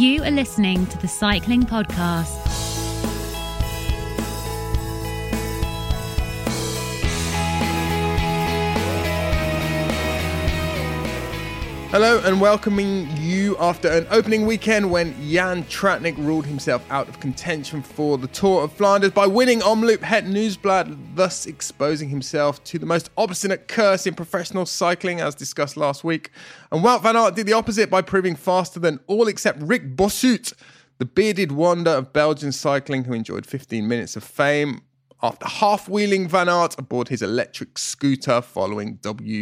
You are listening to the Cycling Podcast. Hello and welcoming you after an opening weekend when Jan Tratnik ruled himself out of contention for the Tour of Flanders by winning Omloop Het Nieuwsblad, thus exposing himself to the most obstinate curse in professional cycling, as discussed last week. And Wout van Aert did the opposite by proving faster than all except Rick Bossuut, the bearded wonder of Belgian cycling who enjoyed 15 minutes of fame after half-wheeling Van Aert aboard his electric scooter following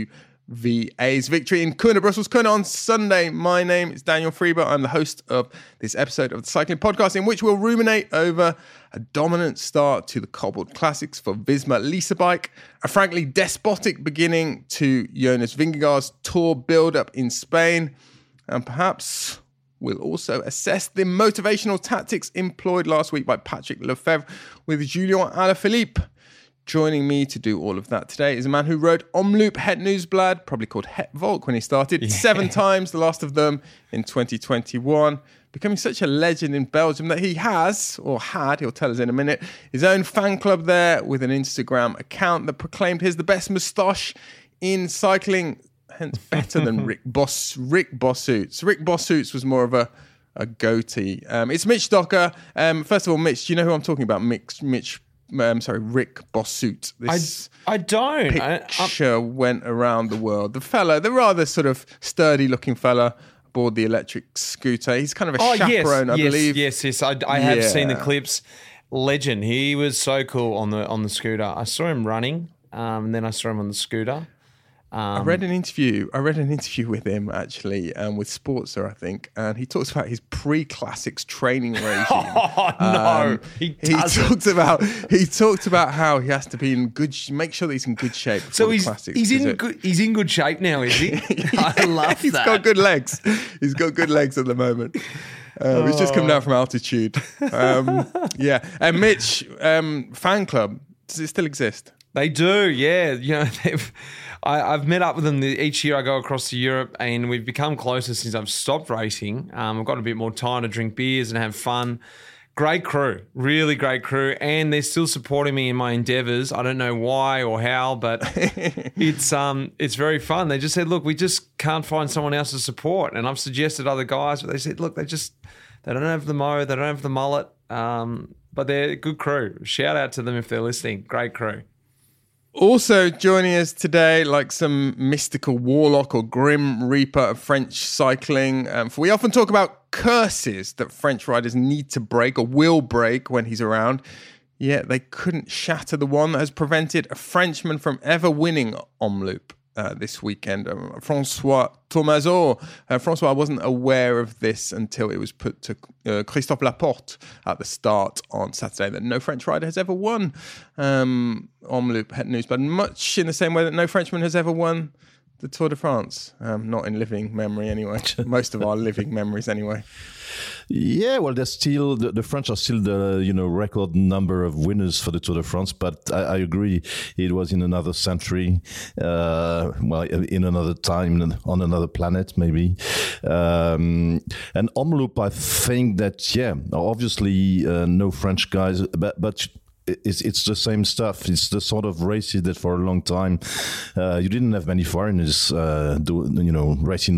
WVA's victory in Kuurne, Brussels Kuurne on Sunday. My name is Daniel Freber. I'm the host of this episode of the Cycling Podcast, in which we'll ruminate over a dominant start to the Cobbled Classics for Visma Lease a Bike, a frankly despotic beginning to Jonas Vingegaard's Tour build-up in Spain, and perhaps we'll also assess the motivational tactics employed last week by Patrick Lefevere with Julien Alaphilippe. Joining me to do all of that today is a man who rode Omloop Het Nieuwsblad, probably called Het Volk when he started, 7 times, the last of them in 2021, becoming such a legend in Belgium that he has, or had, he'll tell us in a minute, his own fan club there with an Instagram account that proclaimed his the best moustache in cycling, hence better than Rick Bossuut's. Rick Bossuut's was more of a goatee. It's Mitch Docker. First of all, Mitch, do you know who I'm talking about? Rick Bossuut. I don't. Picture went around the world. The rather sort of sturdy-looking fella aboard the electric scooter. He's kind of a chaperone, I believe. Yes. I have seen the clips. Legend. He was so cool on the scooter. I saw him running, and then I saw him on the scooter. I read an interview with him actually, with Sportster, I think, and he talks about his pre-classics training regime. Oh no, he talked about how he has to be in make sure that he's in good shape. So the classics, he's in good shape now, is he? I love He's got good legs. He's got good legs at the moment. He's just come down from altitude. And Mitch, fan club, does it still exist? They do, yeah. You know, I've met up with them each year. I go across to Europe, and we've become closer since I've stopped racing. I've got a bit more time to drink beers and have fun. Great crew, really great crew, and they're still supporting me in my endeavours. I don't know why or how, but it's very fun. They just said, look, we just can't find someone else to support, and I've suggested other guys, but they said, look, they don't have the mo, they don't have the mullet, but they're a good crew. Shout out to them if they're listening. Great crew. Also joining us today, like some mystical warlock or grim reaper of French cycling, for we often talk about curses that French riders need to break or will break when he's around, yet they couldn't shatter the one that has prevented a Frenchman from ever winning Omloop this weekend, François Thomazeau. François, I wasn't aware of this until it was put to Christophe Laporte at the start on Saturday that no French rider has ever won Omloop Het Nieuwsblad, much in the same way that no Frenchman has ever won the Tour de France. Not in living memory anyway. Most of our living memories anyway. Yeah, well, there's still the French are still the record number of winners for the Tour de France, but I agree it was in another century, in another time, on another planet maybe. And Omloop, I think that obviously no French guys, but it's the same stuff. It's the sort of races that for a long time you didn't have many foreigners racing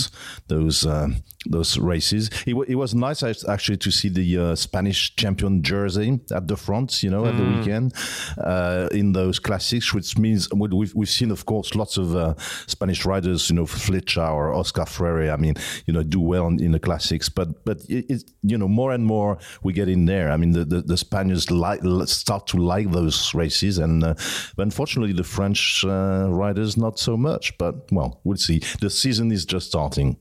those races. It was nice actually to see the Spanish champion jersey at the front, at the weekend in those classics, which means we've seen, of course, lots of Spanish riders, Flecha or Oscar Freire, do well in the classics, but it's more and more we get in there. I mean, the Spaniards start to like those races, and unfortunately the French riders not so much, but well, we'll see. The season is just starting.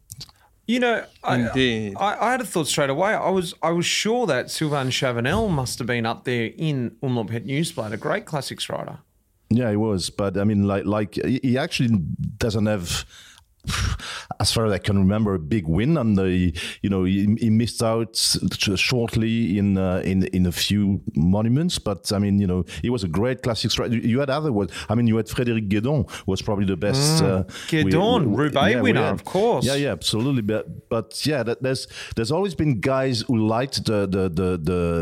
Indeed. I had a thought straight away. I was sure that Sylvain Chavanel must have been up there in Omloop Het Nieuwsblad, a great classics rider. Yeah, he was, but I mean, like he actually doesn't have as far as I can remember, a big win, and he missed out shortly in a few monuments. But I mean, he was a great classics rider. You had other ones. I mean, you had Frédéric Guédon was probably the best. Guédon, Roubaix winner, of course. Yeah, absolutely. But yeah, there's always been guys who liked the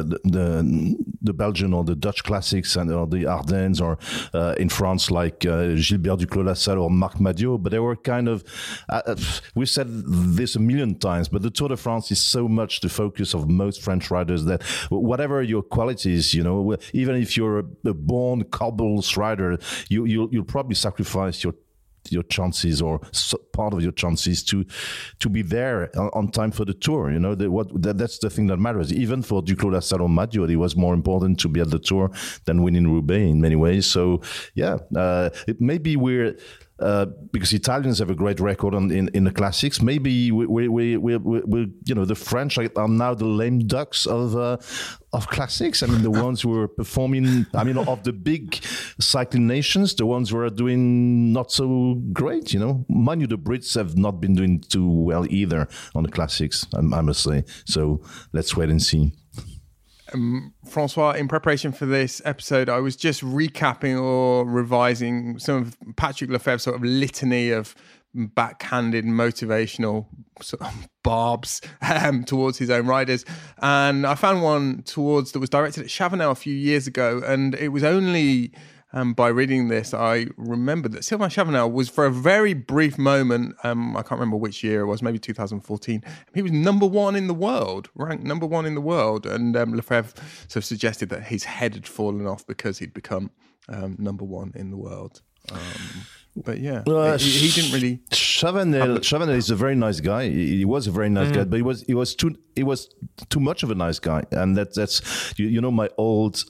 Belgian or the Dutch classics or the Ardennes, or in France like Gilbert Duclos-Lassalle or Marc Madiot. But they were kind of we've said this a million times, but the Tour de France is so much the focus of most French riders that whatever your qualities, even if you're a born cobbles rider, you'll probably sacrifice your chances or part of your chances to be there on time for the Tour. That's the thing that matters. Even for Duclos-Lassalle or Madiot, it was more important to be at the Tour than winning Roubaix in many ways. So yeah, maybe we're because Italians have a great record in the classics. Maybe we the French are now the lame ducks of classics. I mean, the ones who are performing. I mean, of the big cycling nations, the ones who are doing not so great. Mind you, the Brits have not been doing too well either on the classics. I must say. So let's wait and see. Francois, in preparation for this episode, I was just recapping or revising some of Patrick Lefevere's sort of litany of backhanded motivational sort of barbs towards his own riders. And I found one that was directed at Chavanel a few years ago. And it was only by reading this, I remembered that Sylvain Chavanel was, for a very brief moment, I can't remember which year it was, maybe 2014, he was number one in the world, ranked number one in the world. And Lefevere sort of suggested that his head had fallen off because he'd become number one in the world. But yeah, he didn't really. Chavanel is a very nice guy. He was a very nice guy, but he was too much of a nice guy, and that's my old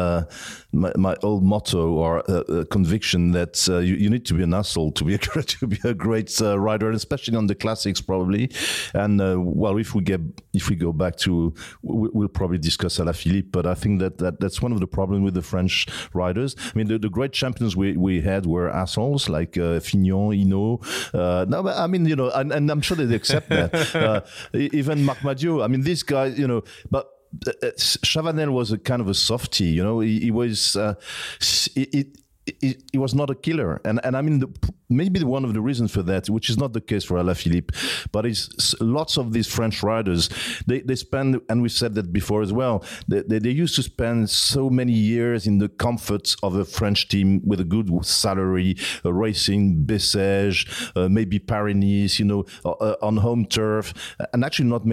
motto or conviction that you need to be an asshole to be a great rider, especially on the classics probably. And if we go back to, we'll probably discuss Alaphilippe, but I think that's one of the problems with the French riders. I mean, the great champions we had were assholes like Fignon, Hinault. No, but I mean, and I'm sure they accept that. Even Marc Madiot. I mean, these guys, but Chavanel was a kind of a softie. He was. He was not a killer, and I mean maybe one of the reasons for that, which is not the case for Alaphilippe, but is lots of these French riders they spend, and we said that before as well. They used to spend so many years in the comforts of a French team with a good salary, racing Bessèges, maybe Paris-Nice, on home turf, and actually not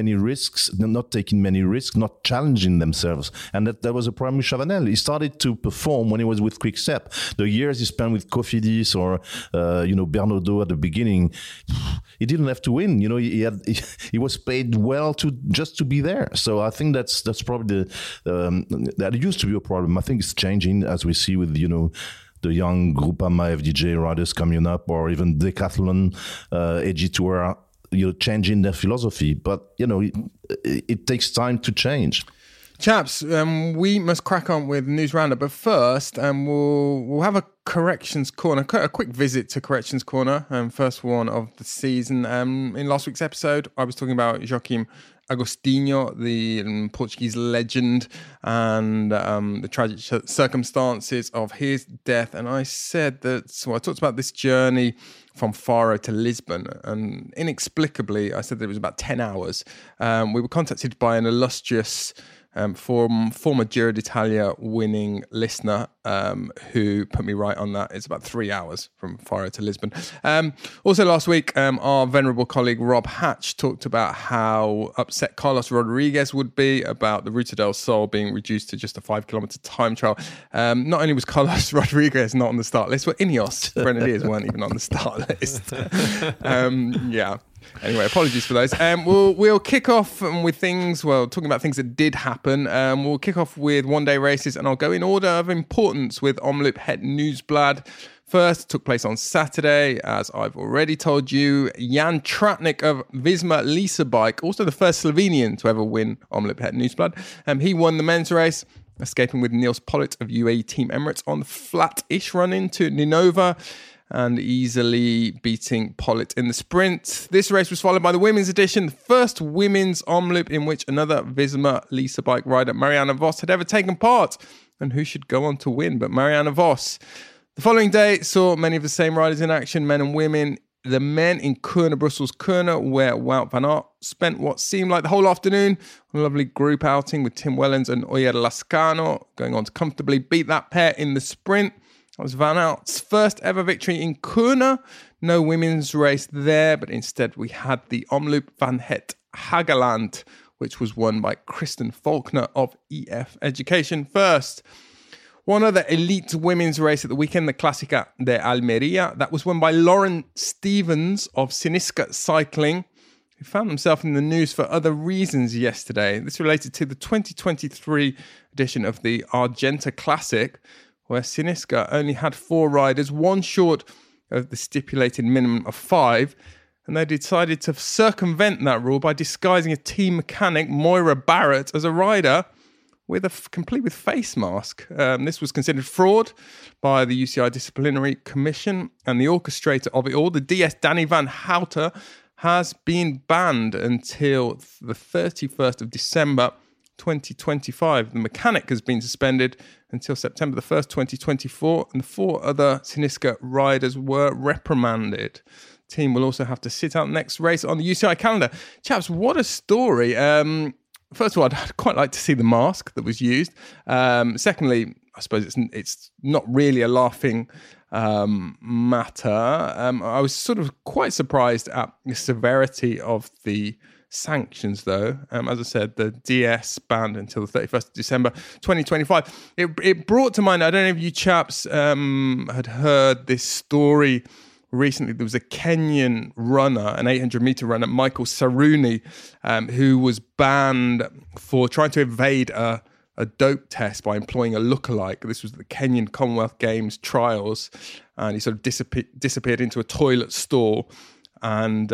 taking many risks, not challenging themselves, and that was a problem with Chavanel. He started to perform when he was with Quick-Step. The years he spent with Cofidis or Bernardo at the beginning, he didn't have to win. He was paid well just to be there. So I think that's probably that used to be a problem. I think it's changing as we see with the young Groupama FDJ riders coming up, or even Decathlon, AG Tour, changing their philosophy. But it takes time to change. Chaps, we must crack on with News Roundup, but first we'll have a Corrections Corner, a quick visit to Corrections Corner, first one of the season. In last week's episode, I was talking about Joaquim Agostinho, the Portuguese legend, and the tragic circumstances of his death. And I said that, I talked about this journey from Faro to Lisbon, and inexplicably, I said that it was about 10 hours. We were contacted by an illustrious former Giro d'Italia winning listener who put me right on that. It's about 3 hours from Faro to Lisbon. Also last week, our venerable colleague Rob Hatch talked about how upset Carlos Rodriguez would be about the Ruta del Sol being reduced to just a 5-kilometer time trial. Not only was Carlos Rodriguez not on the start list, but Ineos Grenadiers weren't even on the start list. Yeah. Anyway, apologies for those. We'll kick off with things, talking about things that did happen. We'll kick off with one-day races, and I'll go in order of importance with Omloop Het Nieuwsblad. First, took place on Saturday, as I've already told you. Jan Tratnik of Visma Lease Bike, also the first Slovenian to ever win Omloop Het Nieuwsblad. He won the men's race, escaping with Niels Pollitt of UAE Team Emirates on the flat-ish run into Ninova. and easily beating Pollitt in the sprint. This race was followed by the women's edition, the first women's Omloop in which another Visma Lease bike rider, Marianne Vos, had ever taken part. And who should go on to win but Marianne Vos? The following day saw many of the same riders in action, men and women. The men in Kuurne, Brussels Kuurne, where Wout van Aert spent what seemed like the whole afternoon on a lovely group outing with Tim Wellens and Oyer Lascano, going on to comfortably beat that pair in the sprint. That was Van Aert's first ever victory in Kuurne. No women's race there, but instead we had the Omloop van het Hageland, which was won by Kristen Faulkner of EF Education First. One other elite women's race at the weekend, the Clásica de Almería, that was won by Lauren Stevens of Cynisca Cycling, who found himself in the news for other reasons yesterday. This related to the 2023 edition of the Argenta Classic, where Cynisca only had 4 riders, one short of the stipulated minimum of 5, and they decided to circumvent that rule by disguising a team mechanic, Moira Barrett, as a rider, complete with face mask. This was considered fraud by the UCI Disciplinary Commission, and the orchestrator of it all, the DS Danny van Houten, has been banned until the 31st of December 2025. The mechanic has been suspended until September the 1st, 2024, and the 4 other Cynisca riders were reprimanded. The team will also have to sit out the next race on the UCI calendar. Chaps, what a story. First of all, I'd quite like to see the mask that was used. Secondly, I suppose it's not really a laughing matter. I was sort of quite surprised at the severity of the sanctions, though. As I said, the DS banned until the 31st of December 2025. It brought to mind, I don't know if you chaps had heard this story recently. There was a Kenyan runner, an 800-meter runner, Michael Saruni, who was banned for trying to evade a dope test by employing a lookalike. This was the Kenyan Commonwealth Games trials, and he sort of disappeared into a toilet stall, and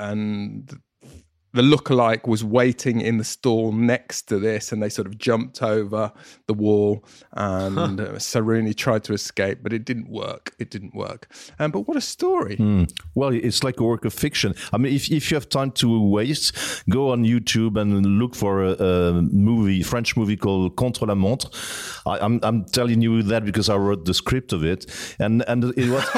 the lookalike was waiting in the stall next to this, and they sort of jumped over the wall, and Saruni tried to escape, but it didn't work. But what a story. Well, it's like a work of fiction. I mean, if you have time to waste, go on YouTube and look for a French movie called Contre la Montre. I'm telling you that because I wrote the script of it, and it was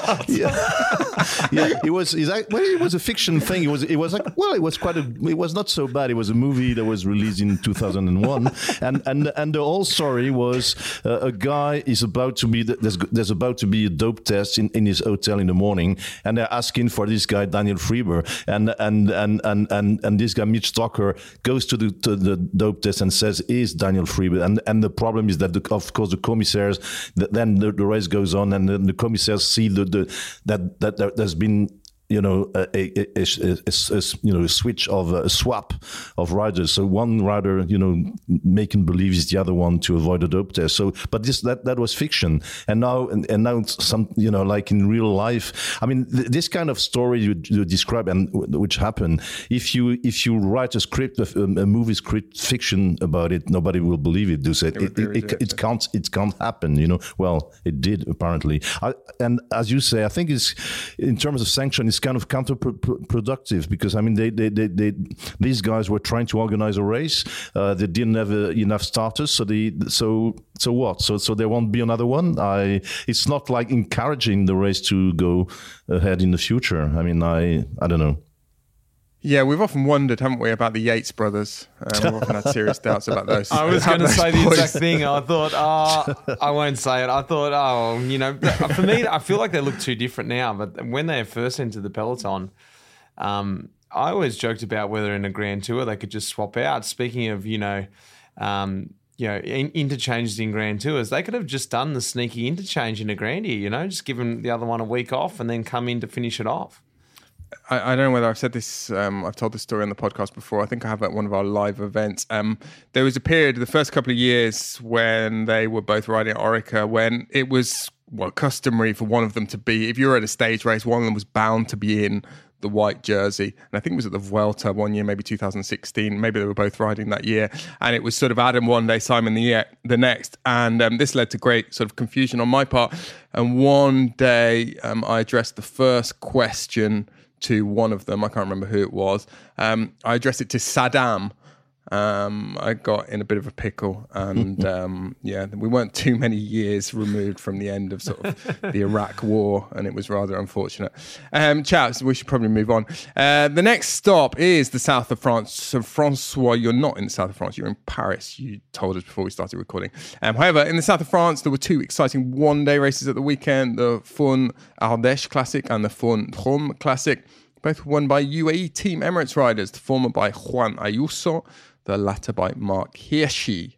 it was a fiction thing. It was not so bad. It was a movie that was released in 2001, and the whole story was a guy is about to be there's about to be a dope test in his hotel in the morning, and they're asking for this guy Daniel Friebe, and this guy Mitch Stocker goes to the dope test and says is Daniel Friebe, and the problem is that of course the commissaires then the race goes on, and the commissaires see that there's been a switch of a swap of riders. So one rider, making believe is the other one to avoid a dope test. So, but that was fiction, and now some, like in real life. I mean, this kind of story you describe and which happened. If you write a script, a movie script fiction about it, nobody will believe it. Do say it can't happen. Well, it did apparently. And as you say, I think it's in terms of sanction, it's kind of counterproductive because I mean these guys were trying to organize a race. They didn't have enough starters, so what? So there won't be another one. It's not like encouraging the race to go ahead in the future. I mean, I don't know. Yeah, we've often wondered, haven't we, about the Yates brothers? We've often had serious doubts about those. I was going to say the exact thing. I thought, I won't say it. I thought, for me, I feel like they look too different now. But when they first entered the peloton, I always joked about whether in a Grand Tour they could just swap out. Speaking of, interchanges in Grand Tours, they could have just done the sneaky interchange in a Grandia, just given the other one a week off and then come in to finish it off. I don't know whether I've said this, I've told this story on the podcast before. I think I have at one of our live events. There was a period, the first couple of years, when they were both riding at Orica, when it was customary for one of them to be, if you were at a stage race, one of them was bound to be in the white jersey. And I think it was at the Vuelta one year, maybe 2016. Maybe they were both riding that year. And it was sort of Adam one day, Simon the next. And this led to great sort of confusion on my part. And one day I addressed the first question to one of them. I can't remember who it was. I addressed it to Saddam. I got in a bit of a pickle, and we weren't too many years removed from the end of sort of the Iraq War, and it was rather unfortunate. Chaps, we should probably move on. The next stop is the south of France. So, Francois, you're not in the south of France, you're in Paris, you told us before we started recording. However, in the south of France, there were two exciting one-day races at the weekend, the Fon Ardèche Classic and the Fon Drôme Classic, both won by UAE Team Emirates riders, the former by Juan Ayuso, the latter by Mark Hirschi.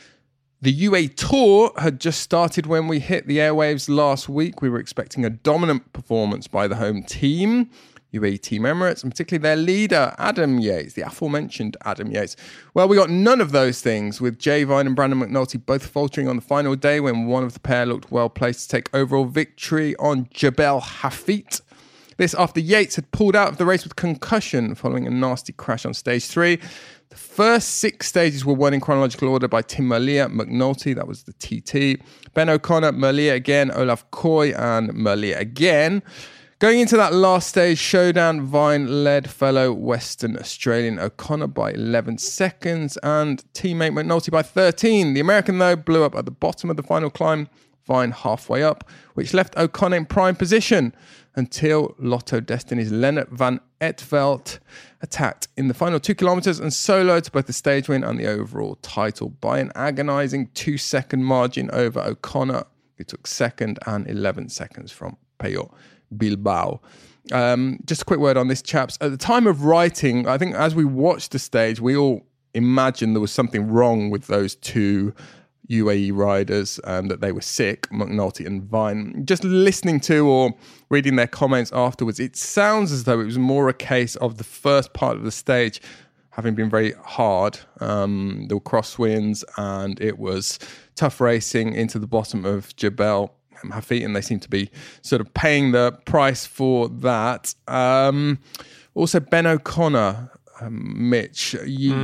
The UAE Tour had just started when we hit the airwaves last week. We were expecting a dominant performance by the home team, UAE Team Emirates, and particularly their leader, Adam Yates, the aforementioned Adam Yates. Well, we got none of those things, with Jay Vine and Brandon McNulty both faltering on the final day when one of the pair looked well placed to take overall victory on Jebel Hafit. This after Yates had pulled out of the race with concussion following a nasty crash on stage 3. The first 6 stages were won in chronological order by Tim Merlier, McNulty, that was the TT, Ben O'Connor, Merlier again, Olaf Koy, and Merlier again. Going into that last stage showdown, Vine led fellow Western Australian O'Connor by 11 seconds and teammate McNulty by 13. The American, though, blew up at the bottom of the final climb, Vine halfway up, which left O'Connor in prime position until Lotto Destiny's Lennart van Etvelt attacked in the final 2 kilometres and soloed both the stage win and the overall title by an agonising 2-second margin over O'Connor, who took second, and 11 seconds from Pello Bilbao. Just a quick word on this, chaps. At the time of writing, I think as we watched the stage, we all imagined there was something wrong with those two UAE riders, that they were sick, McNulty and Vine. Just listening to or reading their comments afterwards, it sounds as though it was more a case of the first part of the stage having been very hard. There were crosswinds and it was tough racing into the bottom of Jebel Hafit, and they seem to be sort of paying the price for that. Also, Ben O'Connor, Mitch,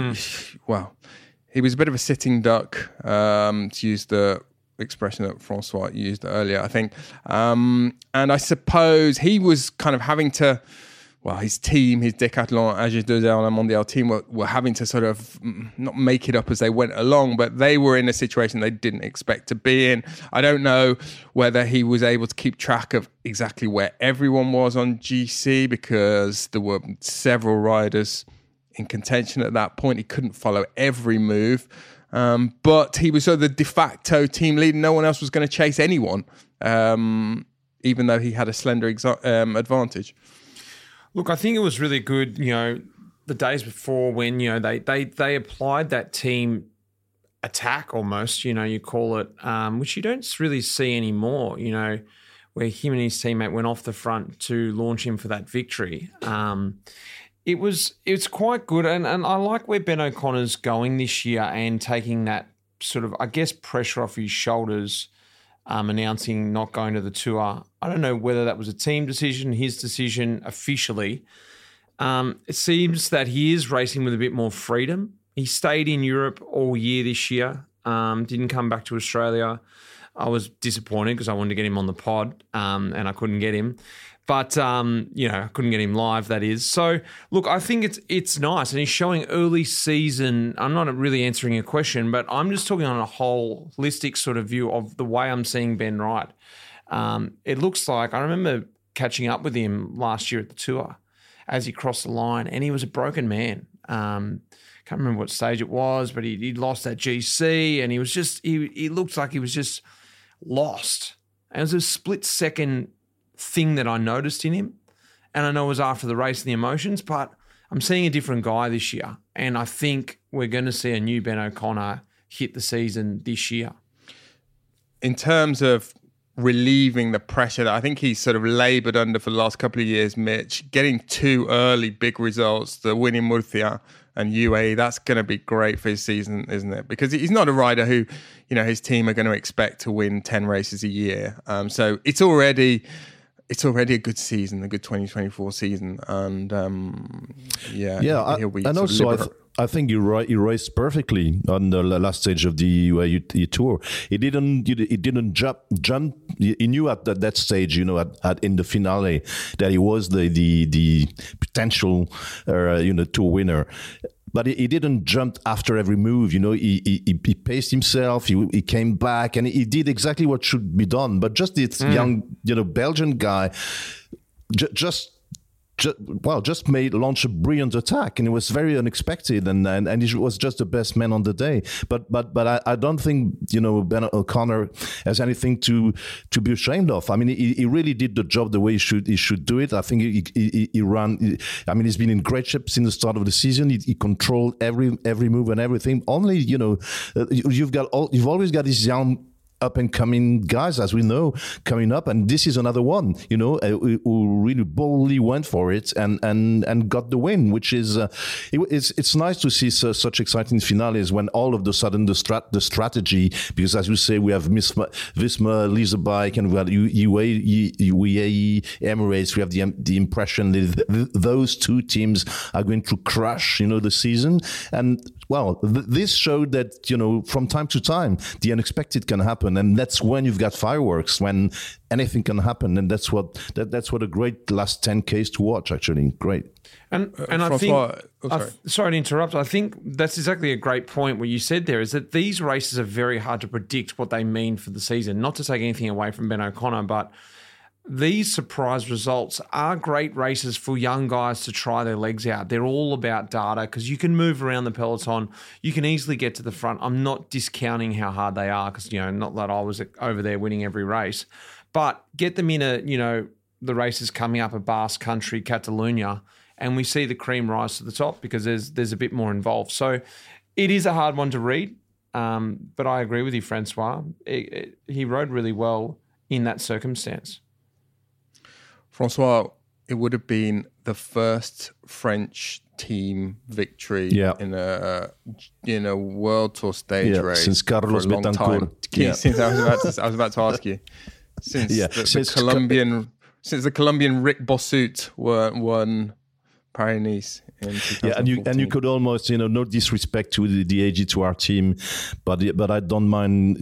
well, he was a bit of a sitting duck, to use the expression that Francois used earlier, I think. And I suppose he was kind of having to, well, his team, his Decathlon AG2R La Mondiale team were having to sort of not make it up as they went along, but they were in a situation they didn't expect to be in. I don't know whether he was able to keep track of exactly where everyone was on GC, because there were several riders in contention at that point. He couldn't follow every move, but he was sort of the de facto team leader. No one else was going to chase anyone, even though he had a slender advantage. Look, I think it was really good, the days before when, they applied that team attack almost, you call it, which you don't really see anymore, where him and his teammate went off the front to launch him for that victory. It's quite good, and I like where Ben O'Connor's going this year and taking that sort of, I guess, pressure off his shoulders, announcing not going to the tour. I don't know whether that was a team decision, his decision officially. It seems that he is racing with a bit more freedom. He stayed in Europe all year this year, didn't come back to Australia. I was disappointed because I wanted to get him on the pod, and I couldn't get him. But, I couldn't get him live, that is. So, look, I think it's nice. And he's showing early season. I'm not really answering your question, but I'm just talking on a holistic sort of view of the way I'm seeing Ben ride. It looks like, I remember catching up with him last year at the tour as he crossed the line, and he was a broken man. Can't remember what stage it was, but he lost that GC, and he was just, he looked like he was just lost. And it was a split second thing that I noticed in him, and I know it was after the race and the emotions, but I'm seeing a different guy this year, and I think we're going to see a new Ben O'Connor hit the season this year. In terms of relieving the pressure that I think he's sort of laboured under for the last couple of years, Mitch, getting 2 early big results, the win in Murcia and UAE, that's going to be great for his season, isn't it? Because he's not a rider who, his team are going to expect to win 10 races a year. So it's already it's already a good season, a good 2024 season, and I think you raised perfectly on the last stage of the UAE tour. He didn't jump. He knew at that stage, in the finale, that he was the potential, tour winner. But he didn't jump after every move, he paced himself, he came back, and he did exactly what should be done. But just this young, Belgian guy just launched a brilliant attack, and it was very unexpected, and he was just the best man on the day. But I don't think Ben O'Connor has anything to be ashamed of. I mean, he really did the job the way he should do it. I think he ran. I mean, he's been in great shape since the start of the season. He controlled every move and everything. Only you've always got these young up and coming guys, as we know, coming up, and this is another one, who really boldly went for it and got the win, which is it's nice to see such exciting finales when all of a sudden the strategy, because as you say, we have Visma, Leisure Bike, and we have UAE, Emirates. We have the impression that those two teams are going to crush, the season. And well, this showed that, from time to time, the unexpected can happen. And that's when you've got fireworks, when anything can happen. And that's what a great last 10Ks to watch, actually. Great. And I think, sorry to interrupt, I think that's exactly a great point what you said there, is that these races are very hard to predict what they mean for the season. Not to take anything away from Ben O'Connor, but these surprise results are great races for young guys to try their legs out. They're all about data because you can move around the peloton. You can easily get to the front. I'm not discounting how hard they are because, not that I was over there winning every race. But get them in the races coming up at Basque Country, Catalonia, and we see the cream rise to the top because there's a bit more involved. So it is a hard one to read, but I agree with you, Francois. He rode really well in that circumstance. Francois, it would have been the first French team victory in a World Tour stage race since Carlos Betancourt. Since I was about to ask you, since the Colombian Rick Bossut won Paris-Nice in 2014. and you could almost, no disrespect to the AG2R team, but I don't mind,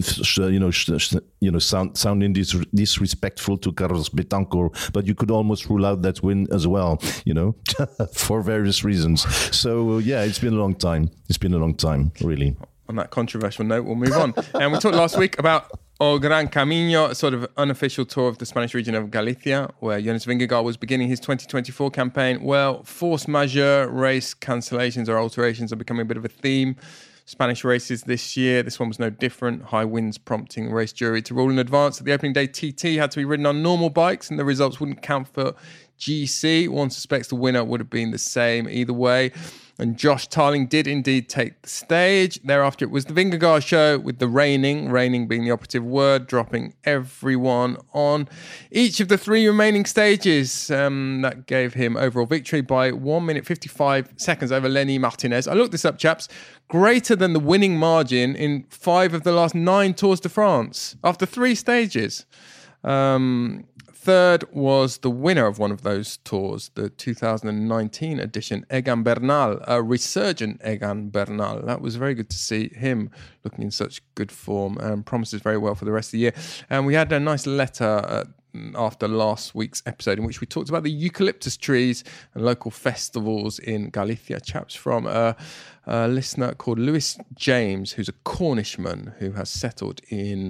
sounding disrespectful to Carlos Betancourt, but you could almost rule out that win as well, for various reasons. So it's been a long time. It's been a long time, really. On that controversial note, we'll move on. And we talked last week about O Gran Camino, a sort of unofficial tour of the Spanish region of Galicia, where Jonas Vingegaard was beginning his 2024 campaign. Well, force majeure race cancellations or alterations are becoming a bit of a theme. Spanish races this year, this one was no different. High winds prompting the race jury to rule in advance. At the opening day, TT had to be ridden on normal bikes, and the results wouldn't count for GC. One suspects the winner would have been the same either way. And Josh Tarling did indeed take the stage. Thereafter, it was the Vingegaard show with the raining being the operative word, dropping everyone on each of the three remaining stages. That gave him overall victory by 1 minute 55 seconds over Lenny Martinez. I looked this up, chaps. Greater than the winning margin in 5 of the last 9 Tours de France after 3 stages. Third was the winner of one of those tours, the 2019 edition, Egan Bernal, a resurgent Egan Bernal. That was very good to see him looking in such good form and promises very well for the rest of the year. And we had a nice letter after last week's episode in which we talked about the eucalyptus trees and local festivals in Galicia. Chaps from a listener called Lewis James, who's a Cornishman who has settled in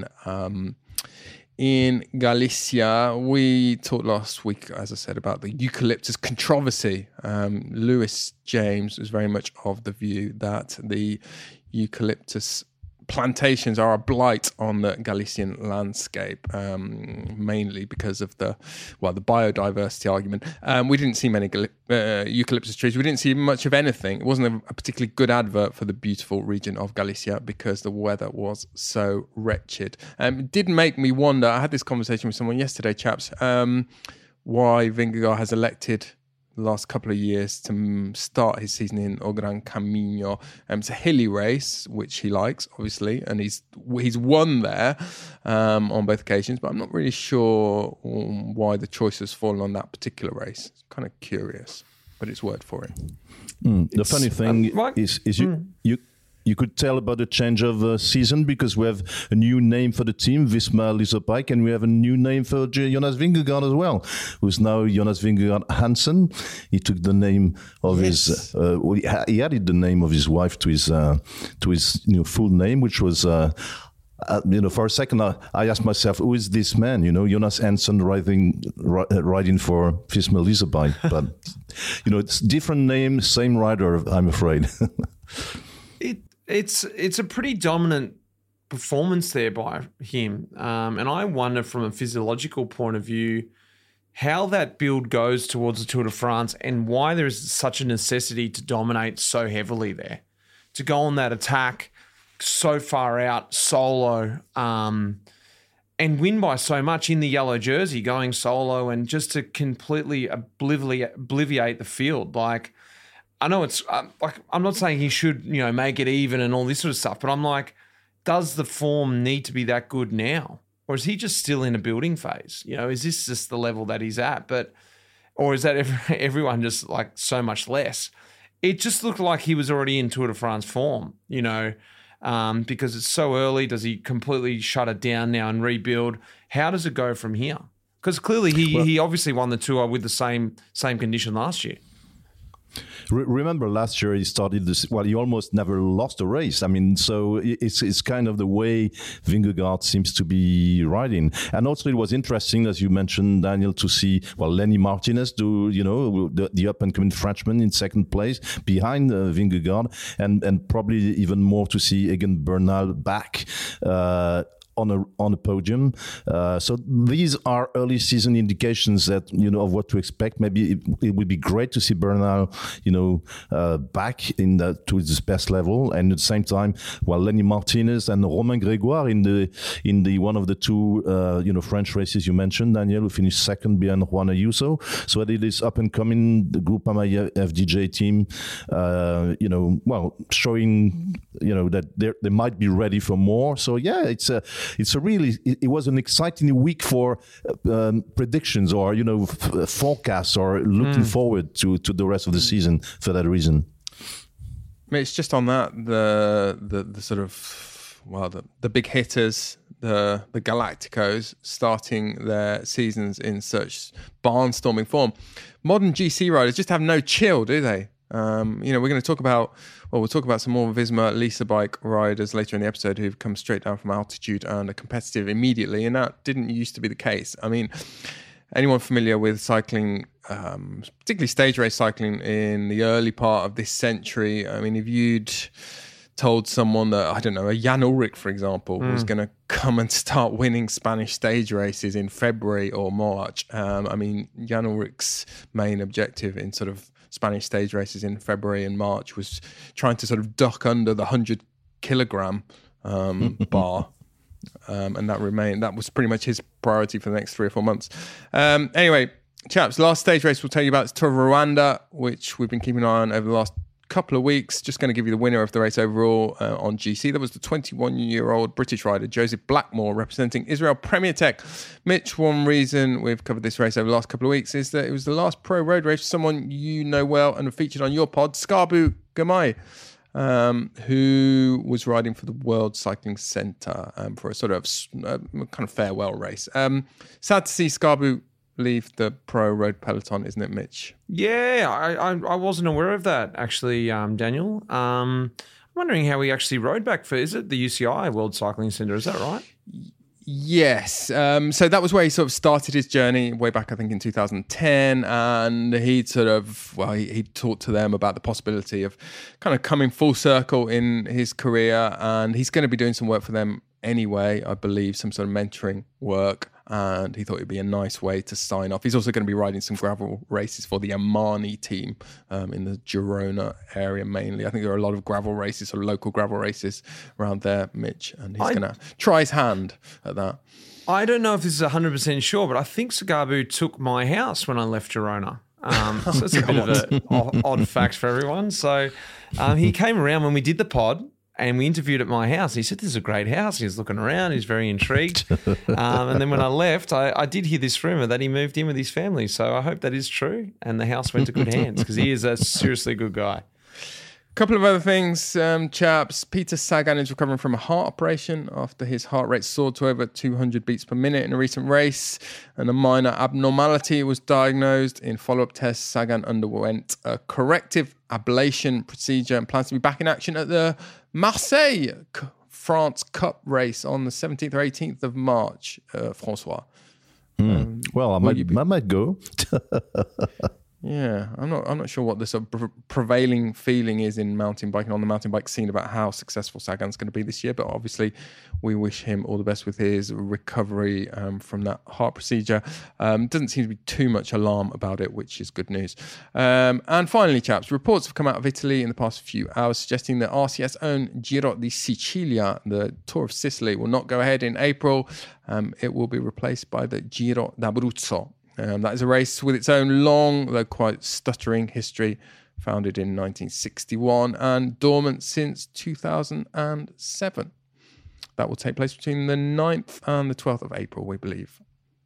Galicia. We talked last week, as I said, about the eucalyptus controversy. Lewis James was very much of the view that the eucalyptus plantations are a blight on the Galician landscape, mainly because of the biodiversity argument. We didn't see many eucalyptus trees. We didn't see much of anything. It wasn't a particularly good advert for the beautiful region of Galicia because the weather was so wretched. It did make me wonder. I had this conversation with someone yesterday, chaps, why Vingegaard has elected the last couple of years to start his season in O Gran Camino. It's a hilly race, which he likes, obviously, and he's won there on both occasions, but I'm not really sure why the choice has fallen on that particular race. It's kind of curious, but it's word for it. The funny thing is you could tell about the change of season because we have a new name for the team, Visma Lease a Bike, and we have a new name for Jonas Vingegaard as well, who's now Jonas Vingegaard Hansen. He took the name of his. He added the name of his wife to his full name, which was. For a second, I asked myself, who is this man? Jonas Hansen riding for Visma Lease a Bike, but it's different name, same rider. I'm afraid. It's a pretty dominant performance there by him. And I wonder from a physiological point of view how that build goes towards the Tour de France and why there is such a necessity to dominate so heavily there, to go on that attack so far out solo and win by so much in the yellow jersey going solo and just to completely obliviate the field. Like, I know it's I'm not saying he should, make it even and all this sort of stuff, but I'm like, does the form need to be that good now? Or is he just still in a building phase? Is this just the level that he's at? Or is that everyone just like so much less? It just looked like he was already in Tour de France form, because it's so early. Does he completely shut it down now and rebuild? How does it go from here? Because clearly he obviously won the Tour with the same condition last year. Remember last year he started this. Well, he almost never lost a race. I mean, so it's kind of the way Vingegaard seems to be riding. And also, it was interesting, as you mentioned, Daniel, to see Lenny Martinez do the up and coming Frenchman in second place behind Vingegaard, and probably even more to see Egan Bernal back. On a podium. So these are early season indications that, of what to expect. Maybe it would be great to see Bernal, back to his best level. And at the same time, Lenny Martinez and Romain Grégoire in the one of the two, French races you mentioned, Daniel, who finished second behind Juan Ayuso. So it is up and coming, the Groupama FDJ team, showing, that they might be ready for more. So yeah, it was an exciting week for predictions or forecasts or looking forward to the rest of the season for that reason. It's just on that the sort of the big hitters, the Galacticos starting their seasons in such barnstorming form. Modern GC riders just have no chill, do they? We're going to talk about. We'll talk about some more Visma Lease a Bike riders later in the episode who've come straight down from altitude and are competitive immediately, and that didn't used to be the case. I mean, anyone familiar with cycling, particularly stage race cycling in the early part of this century, I mean, if you'd told someone that, I don't know, a Jan Ullrich, for example, was going to come and start winning Spanish stage races in February or March, Jan Ullrich's main objective in sort of Spanish stage races in February and March was trying to sort of duck under the 100 kilogram bar. And that was pretty much his priority for the next 3 or 4 months. Anyway, chaps, last stage race we'll tell you about is Tour of Rwanda, which we've been keeping an eye on over the last couple of weeks. Just going to give you the winner of the race overall on GC. That was the 21-year-old British rider Joseph Blackmore representing Israel Premier Tech. Mitch, one reason we've covered this race over the last couple of weeks is that it was the last pro road race for someone you know well and featured on your pod, Skarbu Gamay, who was riding for the World Cycling Centre for a sort of kind of farewell race. Sad to see Skarbu leave the pro road peloton, isn't it, Mitch? Yeah, I wasn't aware of that, actually, Daniel. I'm wondering how he actually rode back for, is it the UCI World Cycling Centre, is that right? Yes. So that was where he sort of started his journey way back, I think, in 2010. And he'd he talked to them about the possibility of kind of coming full circle in his career. And he's going to be doing some work for them anyway, I believe, some sort of mentoring work. And he thought it'd be a nice way to sign off. He's also going to be riding some gravel races for the Amani team in the Girona area mainly. I think there are a lot of gravel races or local gravel races around there, Mitch, and he's going to try his hand at that. I don't know if this is 100% sure, but I think Skarbu took my house when I left Girona. So it's a bit of an odd fact for everyone. So he came around when we did the pod and we interviewed at my house. He said, "This is a great house." He was looking around. He's very intrigued. And then when I left, I did hear this rumour that he moved in with his family. So I hope that is true and the house went to good hands because he is a seriously good guy. Couple of other things, chaps. Peter Sagan is recovering from a heart operation after his heart rate soared to over 200 beats per minute in a recent race, and a minor abnormality was diagnosed. In follow-up tests, Sagan underwent a corrective ablation procedure and plans to be back in action at the Marseille France Cup race on the 17th or 18th of March. Francois. Well, I might go. Yeah, I'm not sure what the sort of prevailing feeling is in mountain biking, on the mountain bike scene, about how successful Sagan's going to be this year. But obviously, we wish him all the best with his recovery from that heart procedure. Doesn't seem to be too much alarm about it, which is good news. And finally, chaps, reports have come out of Italy in the past few hours suggesting that RCS own Giro di Sicilia, the Tour of Sicily, will not go ahead in April. It will be replaced by the Giro d'Abruzzo. That is a race with its own long, though quite stuttering history, founded in 1961 and dormant since 2007. That will take place between the 9th and the 12th of April, we believe.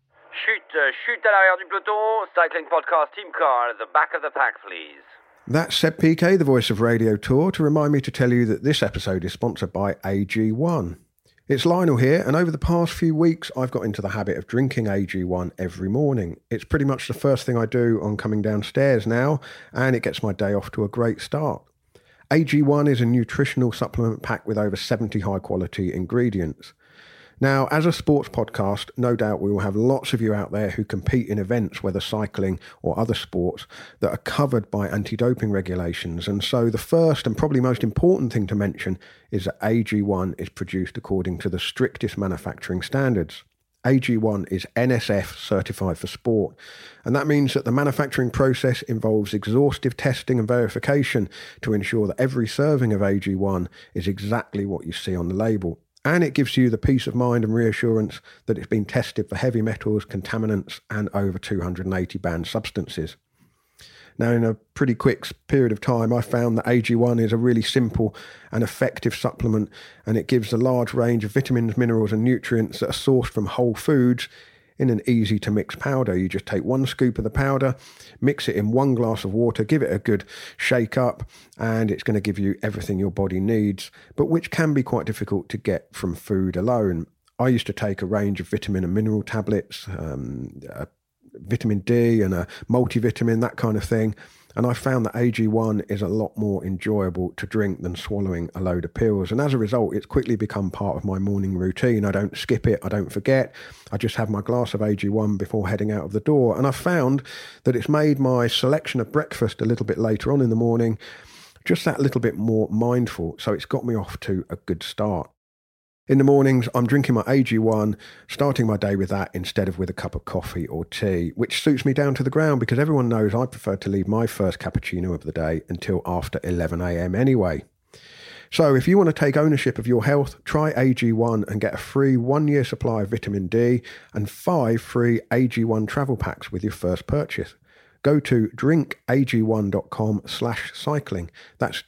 Chute à l'arrière du peloton, cycling podcast team car at the back of the pack, please. That's Seb PK, the voice of Radio Tour, to remind me to tell you that this episode is sponsored by AG1. It's Lionel here, and over the past few weeks, I've got into the habit of drinking AG1 every morning. It's pretty much the first thing I do on coming downstairs now, and it gets my day off to a great start. AG1 is a nutritional supplement pack with over 70 high-quality ingredients. Now, as a sports podcast, no doubt we will have lots of you out there who compete in events, whether cycling or other sports, that are covered by anti-doping regulations. And so the first and probably most important thing to mention is that AG1 is produced according to the strictest manufacturing standards. AG1 is NSF certified for sport, and that means that the manufacturing process involves exhaustive testing and verification to ensure that every serving of AG1 is exactly what you see on the label. And it gives you the peace of mind and reassurance that it's been tested for heavy metals, contaminants, and over 280 banned substances. Now, in a pretty quick period of time, I found that AG1 is a really simple and effective supplement, and it gives a large range of vitamins, minerals, and nutrients that are sourced from whole foods in an easy-to-mix powder. You just take 1 scoop of the powder, mix it in 1 glass of water, give it a good shake up, and it's going to give you everything your body needs, but which can be quite difficult to get from food alone. I used to take a range of vitamin and mineral tablets, vitamin D and a multivitamin, that kind of thing. And I found that AG1 is a lot more enjoyable to drink than swallowing a load of pills. And as a result, it's quickly become part of my morning routine. I don't skip it. I don't forget. I just have my glass of AG1 before heading out of the door. And I found that it's made my selection of breakfast a little bit later on in the morning just that little bit more mindful. So it's got me off to a good start. In the mornings, I'm drinking my AG1, starting my day with that instead of with a cup of coffee or tea, which suits me down to the ground because everyone knows I prefer to leave my first cappuccino of the day until after 11 a.m. anyway. So if you want to take ownership of your health, try AG1 and get a free 1-year supply of vitamin D and 5 free AG1 travel packs with your first purchase. Go to drinkag1.com/cycling. That's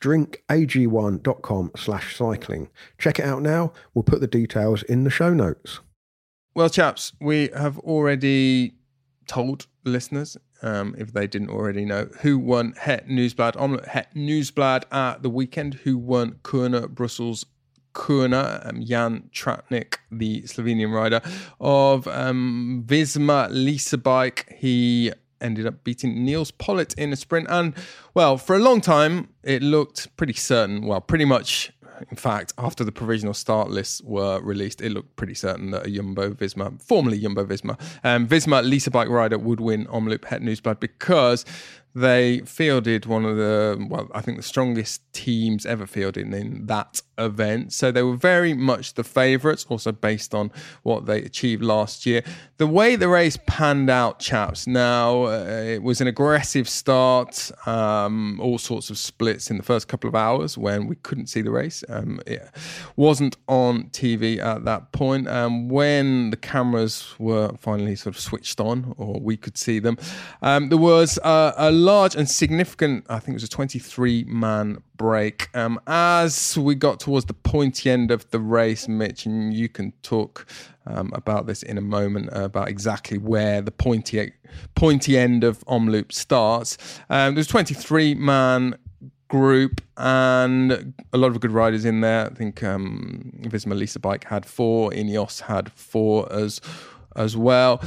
drinkag1.com/cycling. Check it out now. We'll put the details in the show notes. Well, chaps, we have already told the listeners, if they didn't already know, who won Het Nieuwsblad, Omloop Het Nieuwsblad at the weekend, who won Kuurne Brussels Kuurne, Jan Tratnik, the Slovenian rider of Visma Lease Bike. He ended up beating Niels Pollitt in a sprint. And, well, for a long time, it looked pretty certain. Well, pretty much, in fact, after the provisional start lists were released, it looked pretty certain that a formerly Jumbo-Visma, Visma Lease Bike rider would win Omloop Het Nieuwsblad because They fielded one of the strongest teams ever fielded in that event. So they were very much the favourites, also based on what they achieved last year. The way the race panned out, chaps, now it was an aggressive start, all sorts of splits in the first couple of hours when we couldn't see the race. It wasn't on TV at that point. When the cameras were finally sort of switched on, or we could see them, there was a large and significant, I think it was a 23-man break. As we got towards the pointy end of the race, Mitch, and you can talk about this in a moment, about exactly where the pointy end of Omloop starts. There's a 23-man group and a lot of good riders in there. I think Visma Lease a Bike had 4, Ineos had 4 as well.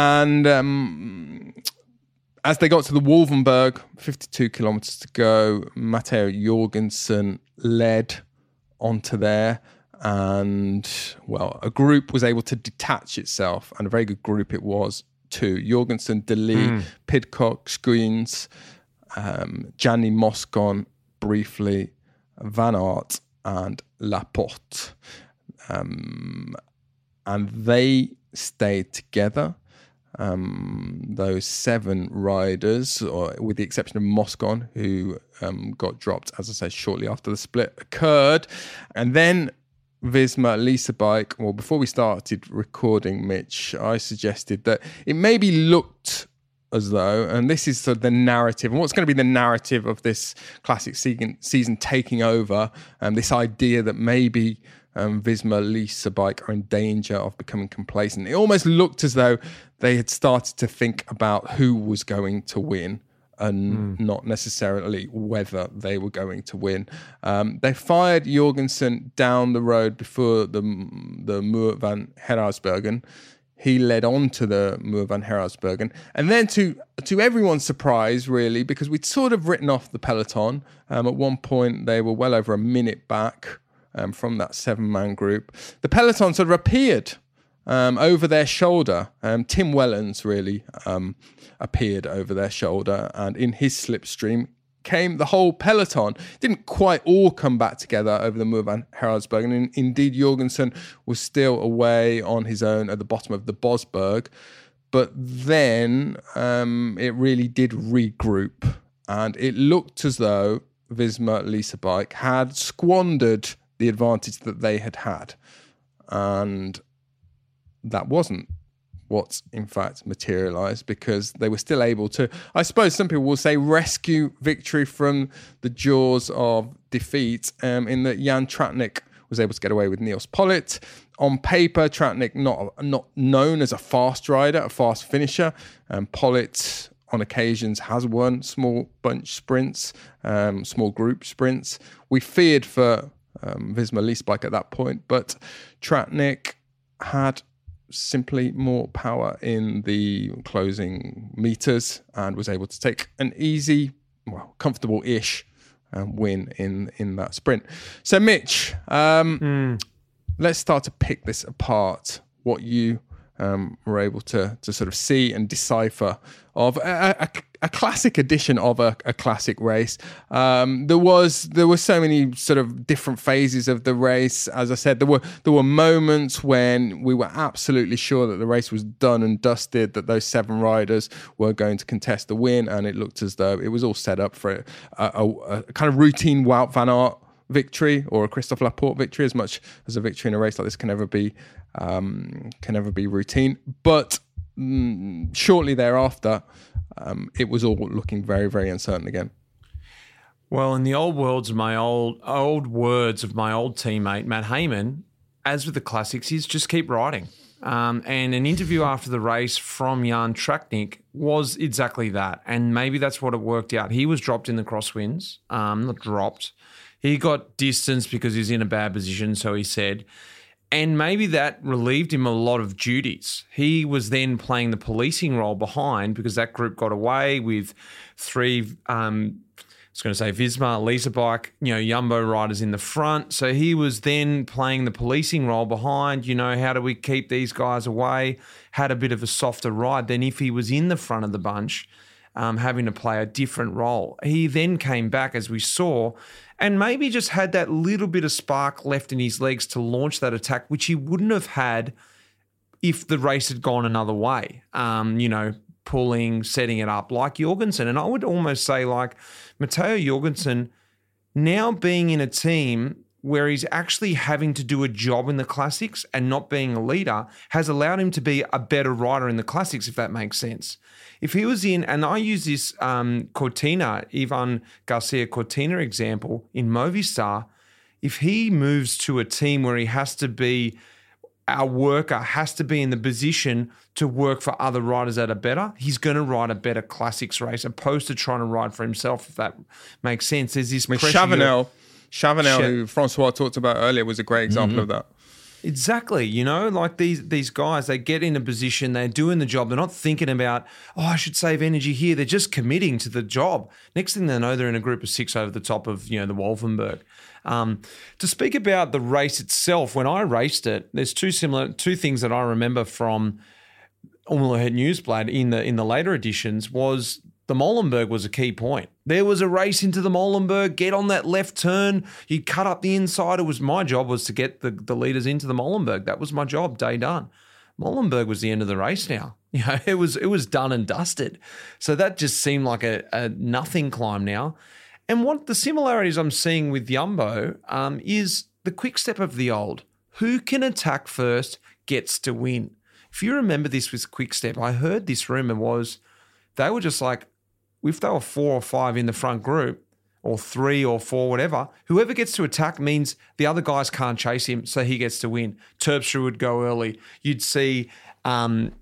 And as they got to the Wolvenberg, 52 kilometres to go, Matteo Jorgensen led onto there. And, well, a group was able to detach itself, and a very good group it was too. Jorgensen, De Lee, Pidcock, Skuins, Gianni Moscon, briefly, Van Aert, and Laporte. And they stayed together. Those 7 riders, or with the exception of Moscon, who got dropped, as I said, shortly after the split occurred. And then Visma Lease a Bike, well, before we started recording, Mitch, I suggested that it maybe looked as though, and this is sort of the narrative, and what's going to be the narrative of this classic season taking over, this idea that maybe Visma Lease a Bike are in danger of becoming complacent. It almost looked as though they had started to think about who was going to win and not necessarily whether they were going to win. They fired Jorgensen down the road before the Muur van Herrarsbergen. He led on to the Muur van Herrarsbergen. And then to everyone's surprise, really, because we'd sort of written off the peloton. At one point, they were well over a minute back from that 7-man group. The peloton sort of appeared over their shoulder. Tim Wellens really appeared over their shoulder, and in his slipstream came the whole peloton. Didn't quite all come back together over the Muur van Herrarsbergen, and indeed Jorgensen was still away on his own at the bottom of the Bosberg. But then it really did regroup, and it looked as though Visma Lease a Bike had squandered the advantage that they had. And that wasn't what's in fact materialised, because they were still able to, I suppose some people will say, rescue victory from the jaws of defeat, in that Jan Tratnik was able to get away with Niels Pollitt. On paper, Tratnik not known as a fast rider, a fast finisher. Pollitt on occasions has won small bunch sprints, small group sprints. We feared for Visma Lease a Bike at that point, but Tratnik had simply more power in the closing meters and was able to take an easy, well, comfortable-ish win in that sprint. So, Mitch, let's start to pick this apart, what you were able to sort of see and decipher of a classic edition of a classic race. There were so many sort of different phases of the race. As I said, there were moments when we were absolutely sure that the race was done and dusted, that those 7 riders were going to contest the win, and it looked as though it was all set up for a kind of routine Wout van Aert victory or a Christophe Laporte victory, as much as a victory in a race like this can never be routine. But shortly thereafter, it was all looking very, very uncertain again. Well, in the old words of my old teammate Matt Hayman, as with the classics, is just keep riding. And an interview after the race from Jan Tratnik was exactly that. And maybe that's what it worked out. He was dropped in the crosswinds, not dropped. He got distanced because he's in a bad position, so he said. And maybe that relieved him a lot of duties. He was then playing the policing role behind, because that group got away with 3, Visma Lease a Bike, Jumbo riders in the front. So he was then playing the policing role behind, how do we keep these guys away? Had a bit of a softer ride than if he was in the front of the bunch. having to play a different role. He then came back, as we saw, and maybe just had that little bit of spark left in his legs to launch that attack, which he wouldn't have had if the race had gone another way, pulling, setting it up like Jorgensen. And I would almost say like Matteo Jorgensen now being in a team where he's actually having to do a job in the classics and not being a leader has allowed him to be a better rider in the classics, if that makes sense. If he was in, and I use this Cortina, Ivan Garcia Cortina example in Movistar, if he moves to a team where he has to be our worker, has to be in the position to work for other riders that are better, he's going to ride a better classics race opposed to trying to ride for himself, if that makes sense. There's this pressure. Chavanel, who Francois talked about earlier, was a great example of that. Exactly. Like these guys, they get in a position, they're doing the job. They're not thinking about, I should save energy here. They're just committing to the job. Next thing they know, they're in a group of 6 over the top of, the Wolfenberg. To speak about the race itself, when I raced it, there's two things that I remember from Omloop Het Nieuwsblad in the later editions was the Molenberg was a key point. There was a race into the Molenberg, get on that left turn, you cut up the inside. My job was to get the leaders into the Molenberg. That was my job, day done. Molenberg was the end of the race now. It was done and dusted. So that just seemed like a nothing climb now. And what the similarities I'm seeing with Jumbo is the quick step of the old. Who can attack first gets to win. If you remember this with quick step, I heard this rumor was they were just like, if they were 4 or 5 in the front group, or 3 or 4, whatever, whoever gets to attack means the other guys can't chase him, so he gets to win. Terpstra would go early. You'd see Stein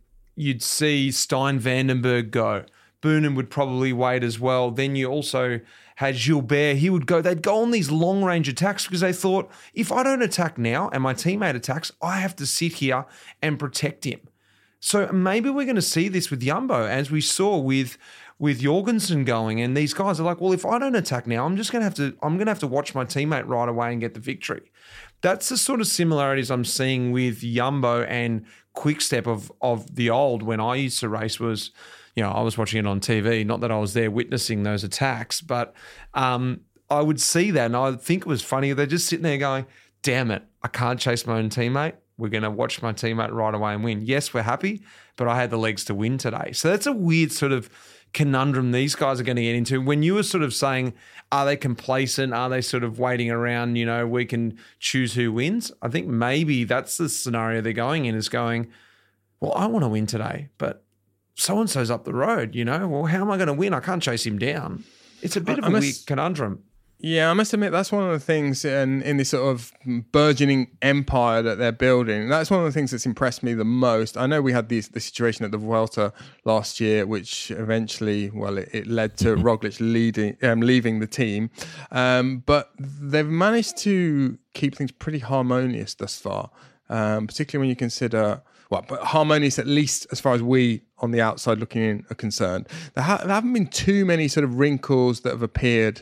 Vandenberg go. Boonen would probably wait as well. Then you also had Gilbert. They'd go on these long-range attacks because they thought, if I don't attack now and my teammate attacks, I have to sit here and protect him. So maybe we're going to see this with Jumbo, as we saw with Jorgensen going, and these guys are like, well, if I don't attack now, I'm going to have to watch my teammate ride away and get the victory. That's the sort of similarities I'm seeing with Jumbo and Quickstep of the old when I used to race was, I was watching it on TV, not that I was there witnessing those attacks, but I would see that and I would think it was funny. They're just sitting there going, damn it, I can't chase my own teammate. We're going to watch my teammate ride away and win. Yes, we're happy, but I had the legs to win today. So that's a weird sort of conundrum these guys are going to get into. When you were sort of saying, are they complacent? Are they sort of waiting around, we can choose who wins? I think maybe that's the scenario they're going in, is going, well, I want to win today, but so-and-so's up the road, well, how am I going to win? I can't chase him down. It's a bit of a weird conundrum. Yeah, I must admit that's one of the things in this sort of burgeoning empire that they're building. That's one of the things that's impressed me the most. I know we had the situation at the Vuelta last year, which eventually, it led to Roglic leaving the team. But they've managed to keep things pretty harmonious thus far, particularly when you consider... but harmonious, at least as far as we on the outside looking in are concerned. There haven't been too many sort of wrinkles that have appeared,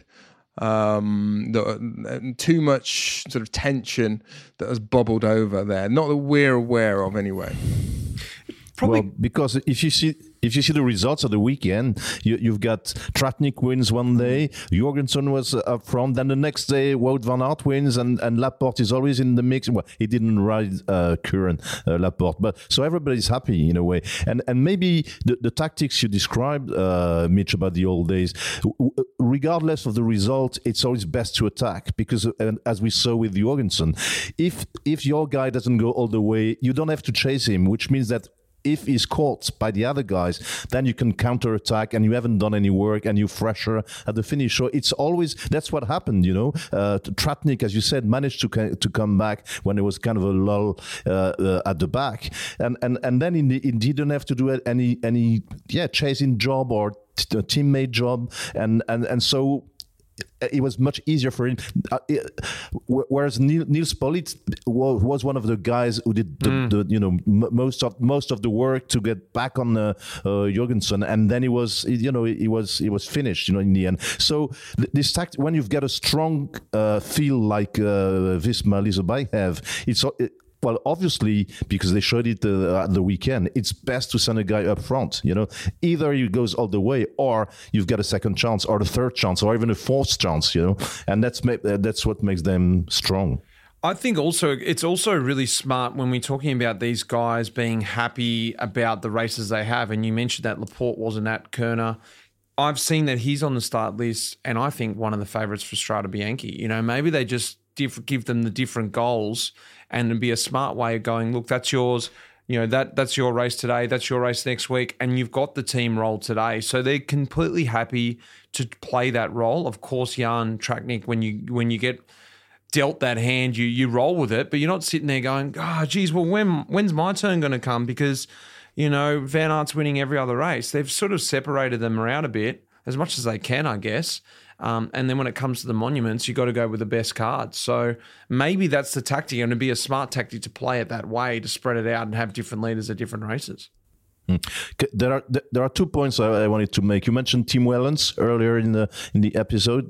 too much sort of tension that has bubbled over there. Not that we're aware of, anyway. Well, because if you see the results of the weekend, you've got Tratnik wins one day, Jorgensen was up front, then the next day Wout van Aert wins, and Laporte is always in the mix. Well, he didn't ride current Laporte, but so everybody's happy in a way. And maybe the tactics you described, Mitch, about the old days, regardless of the result, it's always best to attack, because as we saw with Jorgensen, if your guy doesn't go all the way, you don't have to chase him, which means that if he's caught by the other guys, then you can counterattack and you haven't done any work and you're fresher at the finish. So it's always, that's what happened, Tratnik, as you said, managed to come back when there was kind of a lull at the back. And then he didn't have to do any chasing job or teammate job. And so it was much easier for him. Whereas Nils Pollitt was one of the guys who did most of the work to get back on Jorgensen, and then he was finished in the end. So this when you've got a strong field like Visma Leasebike have, well, obviously, because they showed it at the weekend, it's best to send a guy up front. Either he goes all the way, or you've got a second chance, or the third chance, or even a fourth chance. And that's what makes them strong. I think it's also really smart when we're talking about these guys being happy about the races they have. And you mentioned that Laporte wasn't at Kerner. I've seen that he's on the start list, and I think one of the favourites for Strade Bianche. Maybe they just give them the different goals, and it'd be a smart way of going, look, that's yours. That's your race today. That's your race next week. And you've got the team role today. So they're completely happy to play that role. Of course, Jan Tratnik, when you get dealt that hand, you roll with it, but you're not sitting there going, geez, well, when's my turn going to come? Because, Van Aert's winning every other race. They've sort of separated them around a bit, as much as they can, I guess. And then when it comes to the monuments, you've got to go with the best cards. So maybe that's the tactic, and it'd be a smart tactic to play it that way, to spread it out and have different leaders at different races. There are 2 points I wanted to make. You mentioned Tim Wellens earlier in the episode.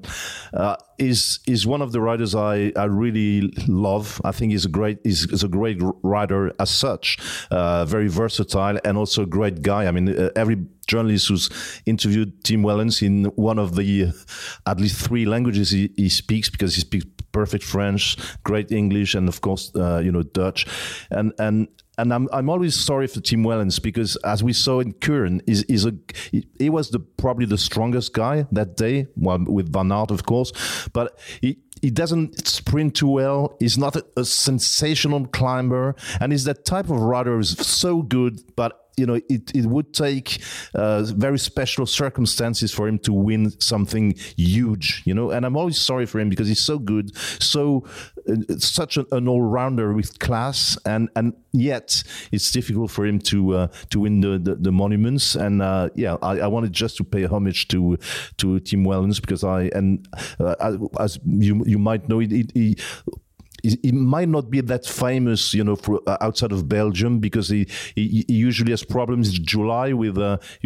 Is one of the riders I really love. I think he's a great rider as such. Very versatile and also a great guy. I mean, every journalist who's interviewed Tim Wellens in one of the at least 3 languages he speaks, because he speaks perfect French, great English, and of course Dutch, and I'm always sorry for Tim Wellens, because as we saw in Kuurne, he was probably the strongest guy that day, well, with Van Aert, of course, but he doesn't sprint too well. He's not a sensational climber, and he's that type of rider who's so good, but it would take very special circumstances for him to win something huge, and I'm always sorry for him, because he's so good, such an all-rounder with class, and yet it's difficult for him to win the monuments. And I wanted just to pay homage to Tim Wellens, because as you might know, he might not be that famous, for outside of Belgium, because he usually has problems in July with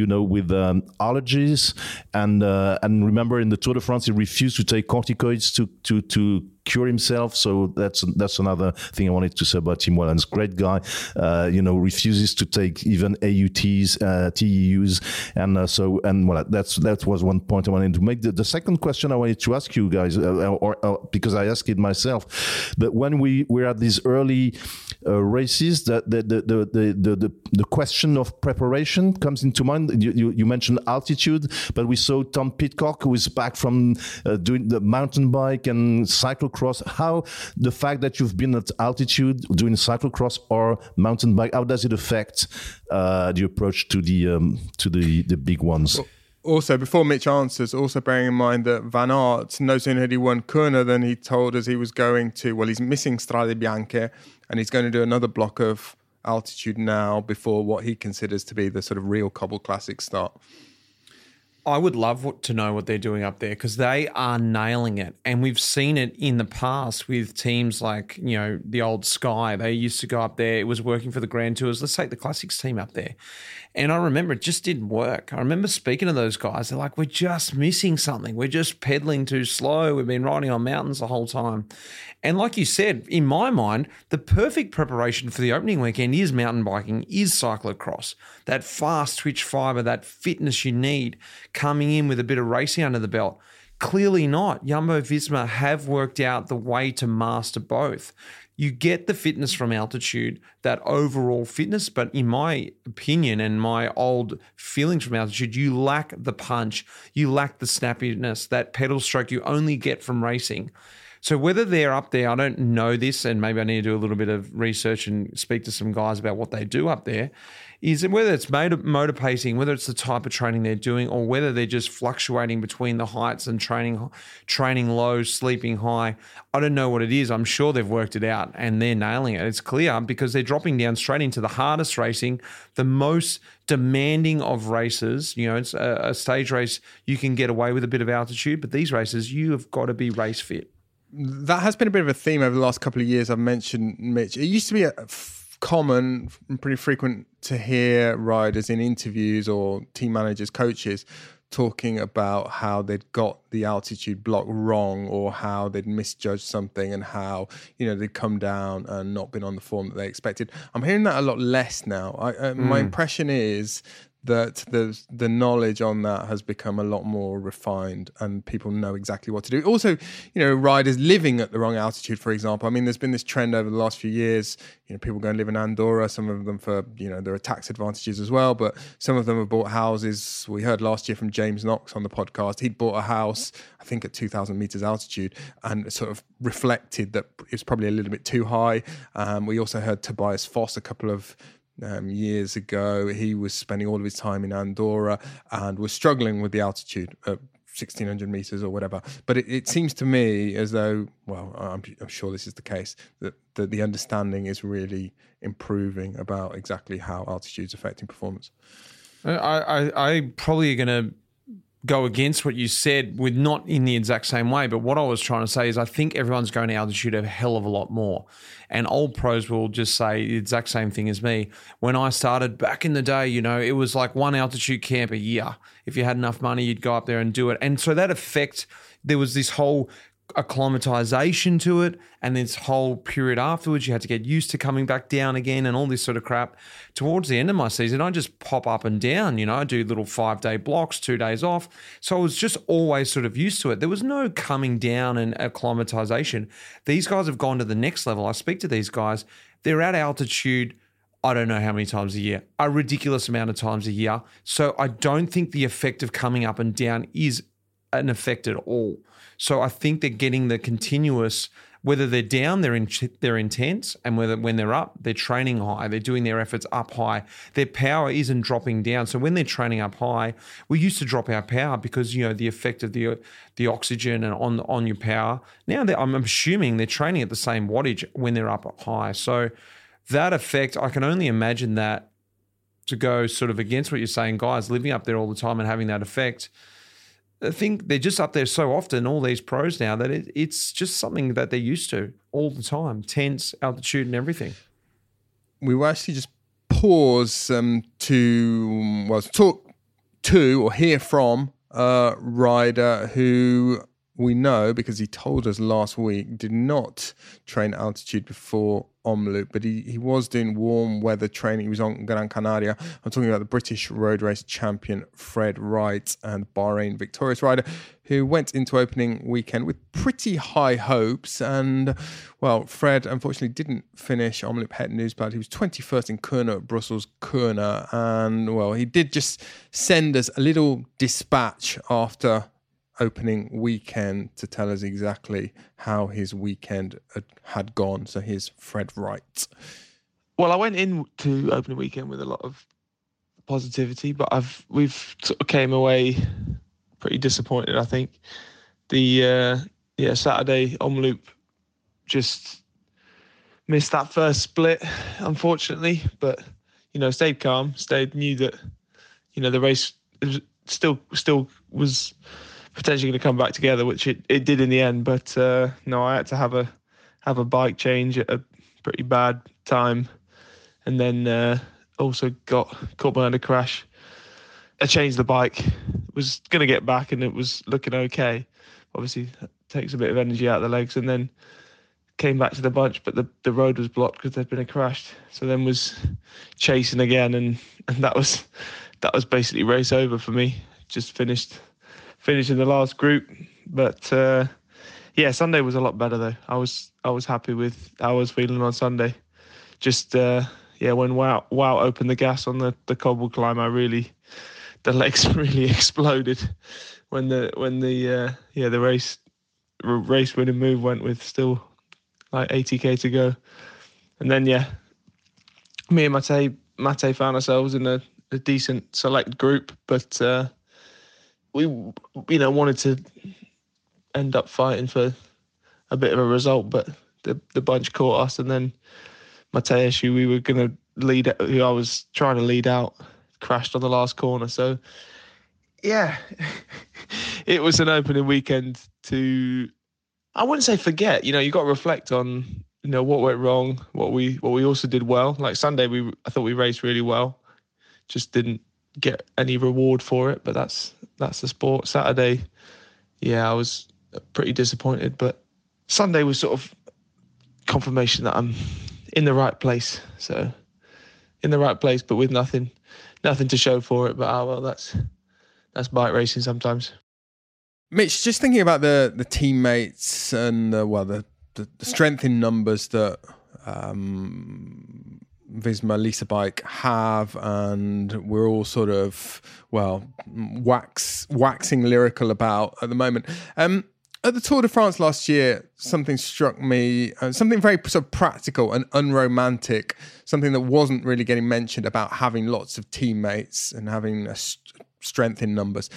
allergies, and remember in the Tour de France he refused to take corticoids to cure himself. So that's another thing I wanted to say about Tim Wellens. Great guy, refuses to take even AUTs, TEUs, and that was one point I wanted to make. The second question I wanted to ask you guys, or because I asked it myself, but when we were at these early races, the question of preparation comes into mind. You mentioned altitude, but we saw Tom Pidcock, who is back from doing the mountain bike and cyclocross. How the fact that you've been at altitude doing cyclocross or mountain bike, how does it affect the approach to the big ones? Also, before Mitch answers, also bearing in mind that Van Aert, no sooner had he won Kuurne than he told us he was going to, he's missing Strade Bianche, and he's going to do another block of altitude now before what he considers to be the sort of real Cobble Classic start. I would love to know what they're doing up there, because they are nailing it. And we've seen it in the past with teams like, the old Sky. They used to go up there. It was working for the Grand Tours. Let's take the Classics team up there. And I remember it just didn't work. I remember speaking to those guys. They're like, we're just missing something. We're just pedaling too slow. We've been riding on mountains the whole time. And like you said, in my mind, the perfect preparation for the opening weekend is mountain biking, is cyclocross. That fast twitch fibre, that fitness you need coming in with a bit of racing under the belt. Clearly not. Jumbo-Visma have worked out the way to master both. You get the fitness from altitude, that overall fitness, but in my opinion and my old feelings from altitude, you lack the punch, you lack the snappiness, that pedal stroke you only get from racing. So whether they're up there, I don't know this, and maybe I need to do a little bit of research and speak to some guys about what they do up there, is whether it's motor pacing, whether it's the type of training they're doing, or whether they're just fluctuating between the heights and training low, sleeping high. I don't know what it is. I'm sure they've worked it out and they're nailing it. It's clear because they're dropping down straight into the hardest racing, the most demanding of races. It's a stage race. You can get away with a bit of altitude, but these races, you have got to be race fit. That has been a bit of a theme over the last couple of years. I've mentioned, Mitch. It used to be common and pretty frequent to hear riders in interviews or team managers, coaches, talking about how they'd got the altitude block wrong, or how they'd misjudged something, and how, they'd come down and not been on the form that they expected. I'm hearing that a lot less now. My impression is that the knowledge on that has become a lot more refined, and people know exactly what to do. Also, riders living at the wrong altitude, for example. I mean, there's been this trend over the last few years. People go and live in Andorra. Some of them for, there are tax advantages as well, but some of them have bought houses. We heard last year from James Knox on the podcast. He'd bought a house, I think at 2,000 meters altitude, and sort of reflected that it's probably a little bit too high. We also heard Tobias Foss a couple of years ago. He was spending all of his time in Andorra and was struggling with the altitude at 1,600 meters or whatever. But it seems to me as though, well, I'm sure this is the case, that the understanding is really improving about exactly how altitude's affecting performance. I probably going to go against what you said, with not in the exact same way, but what I was trying to say is I think everyone's going to altitude a hell of a lot more. And old pros will just say the exact same thing as me. When I started back in the day, it was like one altitude camp a year. If you had enough money, you'd go up there and do it. And so that effect, there was this whole acclimatization to it, and this whole period afterwards you had to get used to coming back down again and all this sort of crap. Towards the end of my season, I just pop up and down, I do little 5-day blocks, 2 days off. So I was just always sort of used to it. There was no coming down and acclimatization. These guys have gone to the next level. I speak to these guys, they're at altitude, I don't know how many times a year, a ridiculous amount of times a year. So I don't think the effect of coming up and down is an effect at all. So I think they're getting the continuous, whether they're down, they're intense, and whether when they're up, they're training high, they're doing their efforts up high. Their power isn't dropping down. So when they're training up high, we used to drop our power because, the effect of the oxygen and on your power. Now I'm assuming they're training at the same wattage when they're up high. So that effect, I can only imagine that to go sort of against what you're saying, guys living up there all the time and having that effect. I think they're just up there so often, all these pros now, that it's just something that they're used to all the time, tense, altitude and everything. We will actually just pause to talk to or hear from a rider who we know, because he told us last week, did not train altitude before Omloop, but he was doing warm weather training. He was on Gran Canaria. I'm talking about the British road race champion Fred Wright, and Bahrain victorious rider who went into opening weekend with pretty high hopes. And, well, Fred unfortunately didn't finish Omloop Het Nieuwsblad. He was 21st in Kuurne at Brussels Kuurne. And, well, he did just send us a little dispatch after opening weekend to tell us exactly how his weekend had gone. So here's Fred Wright. Well, I went into opening weekend with a lot of positivity, but we've sort of came away pretty disappointed. I think the Saturday Omloop just missed that first split, unfortunately, but stayed calm, knew that the race still was potentially going to come back together, which it did in the end. But no, I had to have a bike change at a pretty bad time, and then also got caught behind a crash. I changed the bike, was going to get back, and it was looking okay. Obviously, it takes a bit of energy out of the legs, and then came back to the bunch, but the road was blocked because there'd been a crash. So then was chasing again, and that was basically race over for me. Just finished in the last group, but Sunday was a lot better though. I was happy with how I was feeling on Sunday. Just when Wow opened the gas on the cobble climb, the legs really exploded when the race winning move went with still like 80k to go, and then me and Mate found ourselves in a decent select group, but we wanted to end up fighting for a bit of a result, but the bunch caught us, and then Matej, who we were going to lead, who I was trying to lead out, crashed on the last corner. So it was an opening weekend to, I wouldn't say forget, you got to reflect on what went wrong, what we also did well. Like Sunday, I thought we raced really well, just didn't get any reward for it, but that's the sport. Saturday, I was pretty disappointed, but Sunday was sort of confirmation that I'm in the right place. So in the right place, but with nothing to show for it. But that's bike racing sometimes. Mitch, just thinking about the teammates and the strength in numbers that Visma Lisa Bike have, and we're all sort of waxing lyrical about at the moment. At the Tour de France last year, something struck me, something very sort of practical and unromantic, something that wasn't really getting mentioned about having lots of teammates and having a strength in numbers.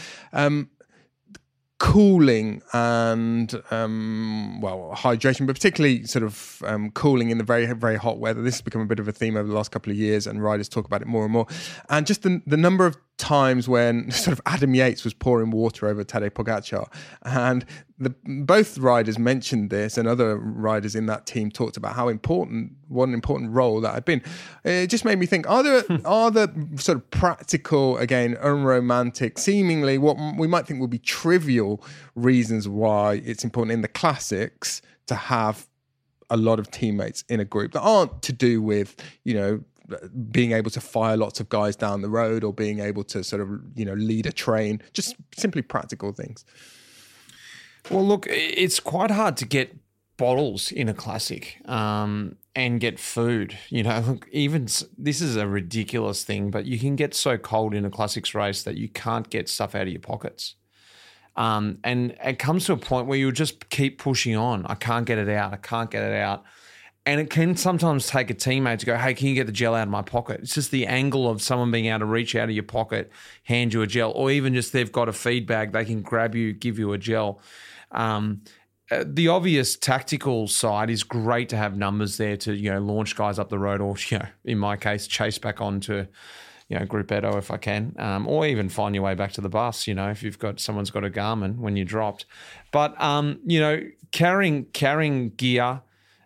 Cooling and hydration, but particularly sort of cooling in the very, very hot weather. This has become a bit of a theme over the last couple of years, and riders talk about it more and more. And just the number of times when sort of Adam Yates was pouring water over Tadej Pogacar, and both riders mentioned this, and other riders in that team talked about what an important role that had been. It just made me think: are there sort of practical, again, unromantic, seemingly what we might think would be trivial reasons why it's important in the classics to have a lot of teammates in a group that aren't to do with, being able to fire lots of guys down the road or being able to sort of, lead a train, just simply practical things? Well, look, it's quite hard to get bottles in a classic and get food. Look, even this is a ridiculous thing, but you can get so cold in a classics race that you can't get stuff out of your pockets. And it comes to a point where you'll just keep pushing on. I can't get it out. And it can sometimes take a teammate to go, hey, can you get the gel out of my pocket? It's just the angle of someone being able to reach out of your pocket, hand you a gel, or even just they've got a feed bag, they can grab you, give you a gel. The obvious tactical side is great to have numbers there to, launch guys up the road, or, in my case, chase back onto, Gruppetto if I can, or even find your way back to the bus, if someone's got a Garmin when you dropped. But, carrying gear,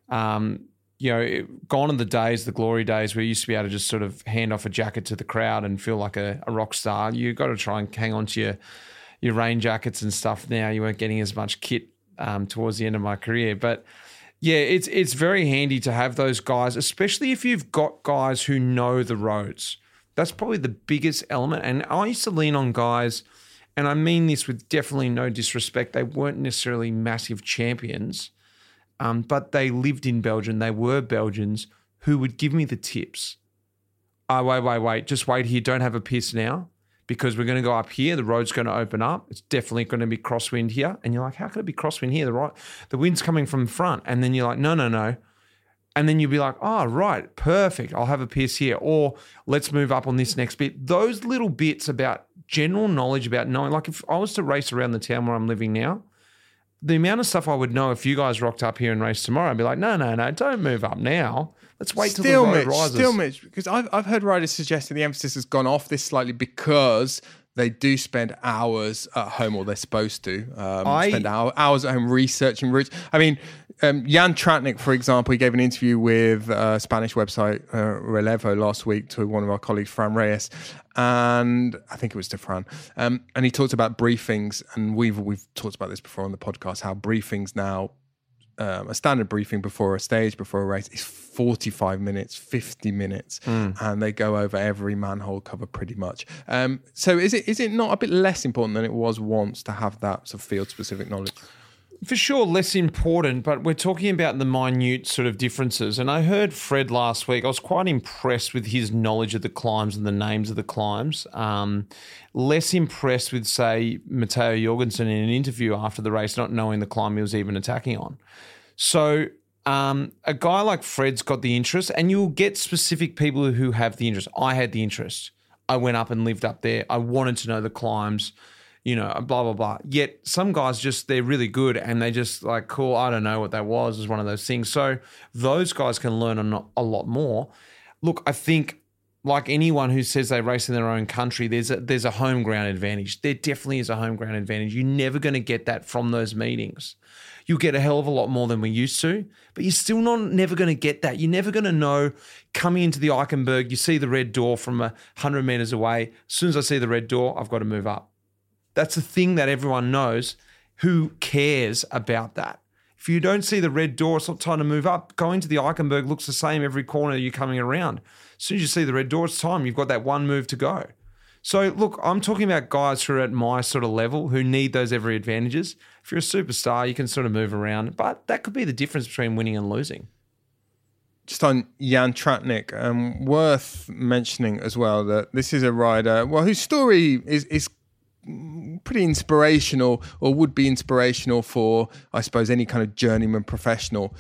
gone are the glory days where you used to be able to just sort of hand off a jacket to the crowd and feel like a rock star. You've got to try and hang on to your rain jackets and stuff now. You weren't getting as much kit towards the end of my career. But, yeah, it's very handy to have those guys, especially if you've got guys who know the roads. That's probably the biggest element. And I used to lean on guys, and I mean this with definitely no disrespect, they weren't necessarily massive champions, but they lived in Belgium. They were Belgians who would give me the tips. Oh, wait. Just wait here. Don't have a piss now because we're going to go up here. The road's going to open up. It's definitely going to be crosswind here. And you're like, how could it be crosswind here? The wind's coming from the front. And then you're like, no. And then you'll be like, oh, right, perfect. I'll have a piss here. Or let's move up on this next bit. Those little bits about general knowledge about knowing, like if I was to race around the town where I'm living now, the amount of stuff I would know if you guys rocked up here and raced tomorrow, I'd be like, no, don't move up now. Let's wait till the road rises. Still, Mitch, because I've heard riders suggest that the emphasis has gone off this slightly because they do spend hours at home, or they're supposed to spend hours at home researching routes. I mean, Jan Tratnik, for example, he gave an interview with Spanish website Relevo last week to one of our colleagues, Fran Reyes, and I think it was to Fran. And he talked about briefings, and we've talked about this before on the podcast, how briefings now, a standard briefing before a stage, before a race, is 45 minutes, 50 minutes, and they go over every manhole cover pretty much. So is it not a bit less important than it was once to have that sort of field-specific knowledge? For sure, less important, but we're talking about the minute sort of differences. And I heard Fred last week. I was quite impressed with his knowledge of the climbs and the names of the climbs. Less impressed with, say, Matteo Jorgensen in an interview after the race, not knowing the climb he was even attacking on. So a guy like Fred's got the interest, and you'll get specific people who have the interest. I had the interest. I went up and lived up there. I wanted to know the climbs. Blah, blah, blah. Yet some guys they're really good and they just like, cool, I don't know what that was. It's one of those things. So those guys can learn a lot more. Look, I think like anyone who says they race in their own country, there's a home ground advantage. There definitely is a home ground advantage. You're never going to get that from those meetings. You'll get a hell of a lot more than we used to, but you're still never going to get that. You're never going to know coming into the Eichenberg, you see the red door from 100 meters away. As soon as I see the red door, I've got to move up. That's the thing that everyone knows. Who cares about that? If you don't see the red door, it's not time to move up. Going to the Eichenberg looks the same every corner you're coming around. As soon as you see the red door, it's time. You've got that one move to go. So, look, I'm talking about guys who are at my sort of level who need those every advantages. If you're a superstar, you can sort of move around. But that could be the difference between winning and losing. Just on Jan Tratnik, worth mentioning as well that this is a rider, well, whose story is pretty inspirational, or would be inspirational for, I suppose, any kind of journeyman professional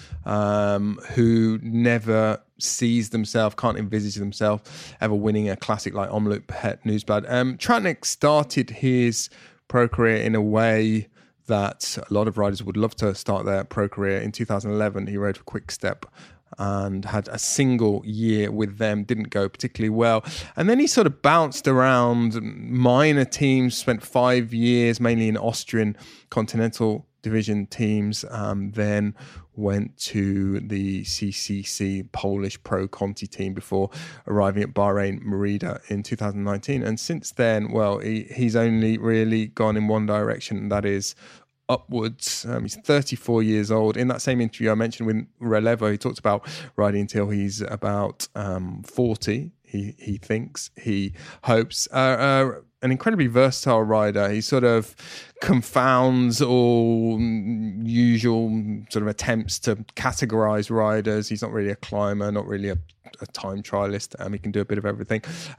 who never sees themselves, can't envisage themselves ever winning a classic like Omloop Het Nieuwsblad. Tratnik started his pro career in a way that a lot of riders would love to start their pro career. In 2011, he rode for Quick Step and had a single year with them, didn't go particularly well. And then he sort of bounced around minor teams, spent 5 years mainly in Austrian Continental Division teams, then went to the CCC Polish Pro Conti team before arriving at Bahrain Merida in 2019. And since then, well, he's only really gone in one direction, and that is upwards. He's 34 years old. In that same interview I mentioned with Relevo, he talked about riding until he's about 40. He thinks, he hopes. An incredibly versatile rider. He sort of confounds all usual sort of attempts to categorize riders. He's not really a climber, not really a time trialist. He can do a bit of everything.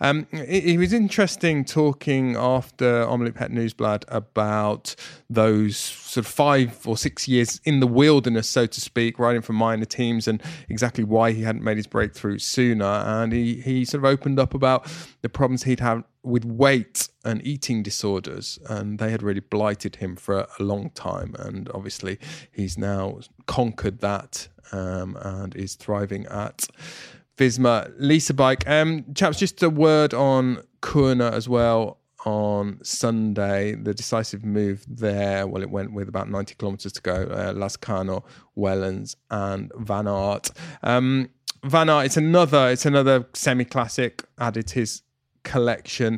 It was interesting talking after Omloop Het Nieuwsblad about those sort of 5 or 6 years in the wilderness, so to speak, riding for minor teams, and exactly why he hadn't made his breakthrough sooner. And he sort of opened up about the problems he'd had with weight and eating disorders, and they had really blighted him for a long time. And obviously he's now conquered that and is thriving at Visma Lease Bike. Chaps, just a word on Kuurne as well. On Sunday, the decisive move there, well, it went with about 90 kilometers to go. Lascano, Wellens and Van Aert. Van Aert, it's another semi-classic, added his collection.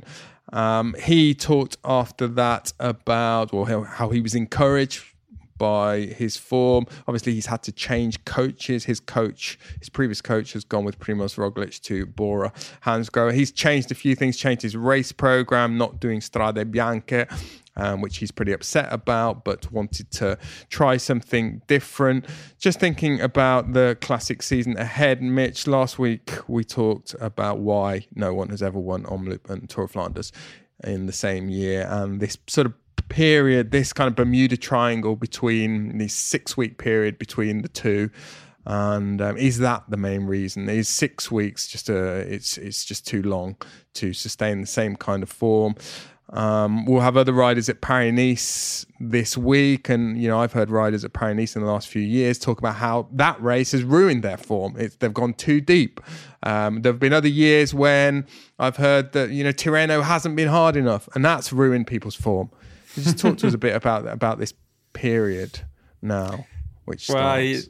He talked after that about how he was encouraged by his form. Obviously, he's had to change coaches. His previous coach has gone with Primoz Roglic to Bora Hansgrohe. He's changed a few things, changed his race program, not doing Strade Bianche, which he's pretty upset about, but wanted to try something different. Just thinking about the classic season ahead, Mitch, last week we talked about why no one has ever won Omloop and Tour of Flanders in the same year, and this sort of period, this kind of Bermuda Triangle between the 6-week period between the two, and is that the main reason? Is 6 weeks it's just too long to sustain the same kind of form? We'll have other riders at Paris-Nice this week, and I've heard riders at Paris-Nice in the last few years talk about how that race has ruined their form. They've gone too deep. There have been other years when I've heard that Tirreno hasn't been hard enough, and that's ruined people's form. Just talk to us a bit about this period now, which starts.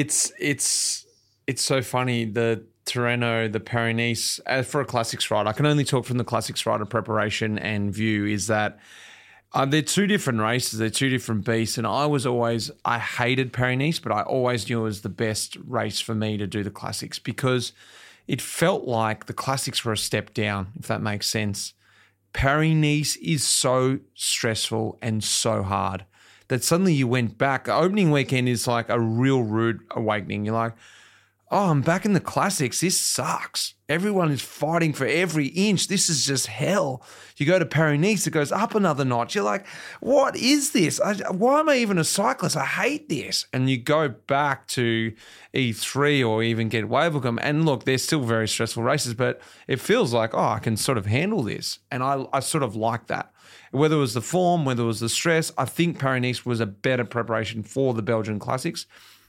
It's so funny. The Tirreno, the Paris-Nice, for a classics rider, I can only talk from the classics rider preparation and view, is that they're two different races, they're two different beasts. And I hated Paris-Nice, but I always knew it was the best race for me to do the classics, because it felt like the classics were a step down, if that makes sense. Paris-Nice is so stressful and so hard that suddenly you went back. Opening weekend is like a real rude awakening. You're like, oh, I'm back in the classics. This sucks. Everyone is fighting for every inch. This is just hell. You go to Paris-Nice, it goes up another notch. You're like, what is this? Why am I even a cyclist? I hate this. And you go back to E3 or even get Wevelgem. And look, they're still very stressful races, but it feels like, oh, I can sort of handle this. And I sort of like that. Whether it was the form, whether it was the stress, I think Paris-Nice was a better preparation for the Belgian classics.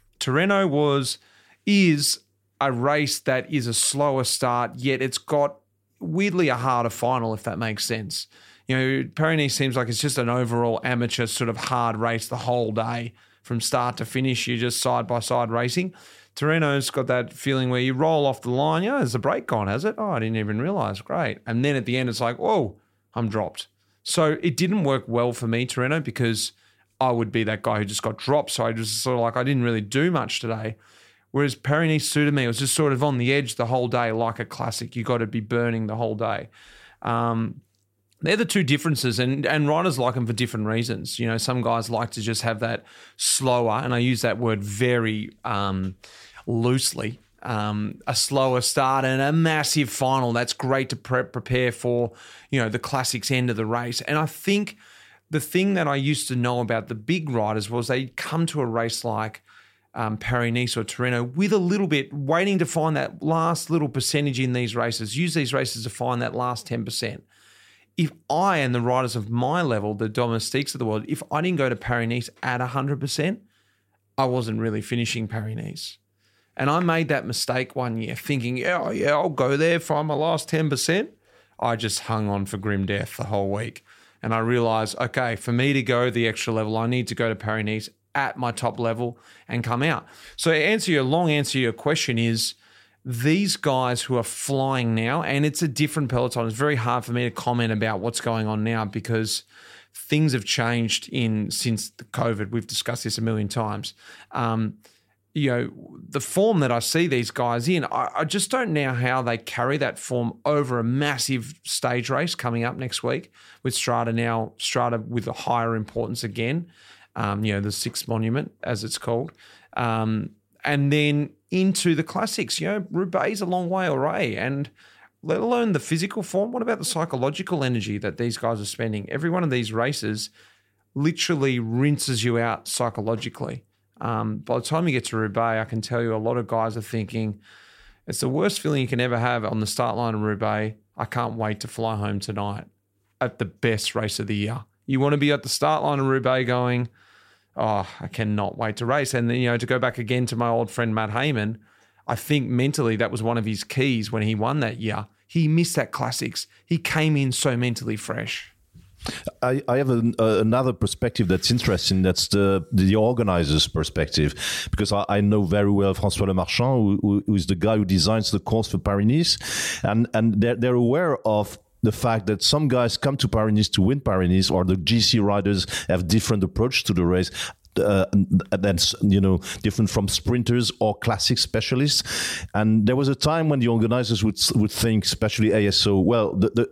Tirreno is a race that is a slower start, yet it's got weirdly a harder final, if that makes sense. You know, Paris-Nice seems like it's just an overall amateur sort of hard race the whole day from start to finish. You're just side-by-side racing. Torino's got that feeling where you roll off the line. Yeah, there's a brake gone, has it? Oh, I didn't even realise. Great. And then at the end, it's like, whoa, I'm dropped. So it didn't work well for me, Torino, because I would be that guy who just got dropped. So I was sort of like, I didn't really do much today. Whereas Paris-Nice suited me. It was just sort of on the edge the whole day, like a classic. You got to be burning the whole day. They're the two differences, and riders like them for different reasons. You know, some guys like to just have that slower, and I use that word very loosely, a slower start and a massive final. That's great to prepare for, you know, the classics end of the race. And I think the thing that I used to know about the big riders was they'd come to a race like Paris-Nice or Torino with a little bit, waiting to find that last little percentage in these races, use these races to find that last 10%. If I and the riders of my level, the domestiques of the world, if I didn't go to Paris-Nice at 100%, I wasn't really finishing Paris-Nice. And I made that mistake one year thinking, oh yeah, I'll go there, find my last 10%. I just hung on for grim death the whole week. And I realised, okay, for me to go the extra level, I need to go to Paris-Nice at my top level and come out. So long answer to your question is, these guys who are flying now, and it's a different peloton. It's very hard for me to comment about what's going on now because things have changed since the COVID. We've discussed this a million times. You know, the form that I see these guys in, I just don't know how they carry that form over a massive stage race coming up next week with Strada with a higher importance again. You know, the sixth monument, as it's called. And then into the classics. You know, Roubaix is a long way away, and let alone the physical form. What about the psychological energy that these guys are spending? Every one of these races literally rinses you out psychologically. By the time you get to Roubaix, I can tell you a lot of guys are thinking, it's the worst feeling you can ever have on the start line of Roubaix. I can't wait to fly home tonight at the best race of the year. You want to be at the start line of Roubaix going, oh, I cannot wait to race. And then, you know, to go back again to my old friend Matt Heyman, I think mentally that was one of his keys when he won that year. He missed that classics. He came in so mentally fresh. I have another perspective that's interesting. That's the organizer's perspective, because I know very well François Lemarchand, who is the guy who designs the course for Paris-Nice, and they're aware of the fact that some guys come to Paris-Nice to win Paris-Nice, or the GC riders have different approach to the race. That's, you know, different from sprinters or classic specialists. And there was a time when the organizers would think, especially ASO, well,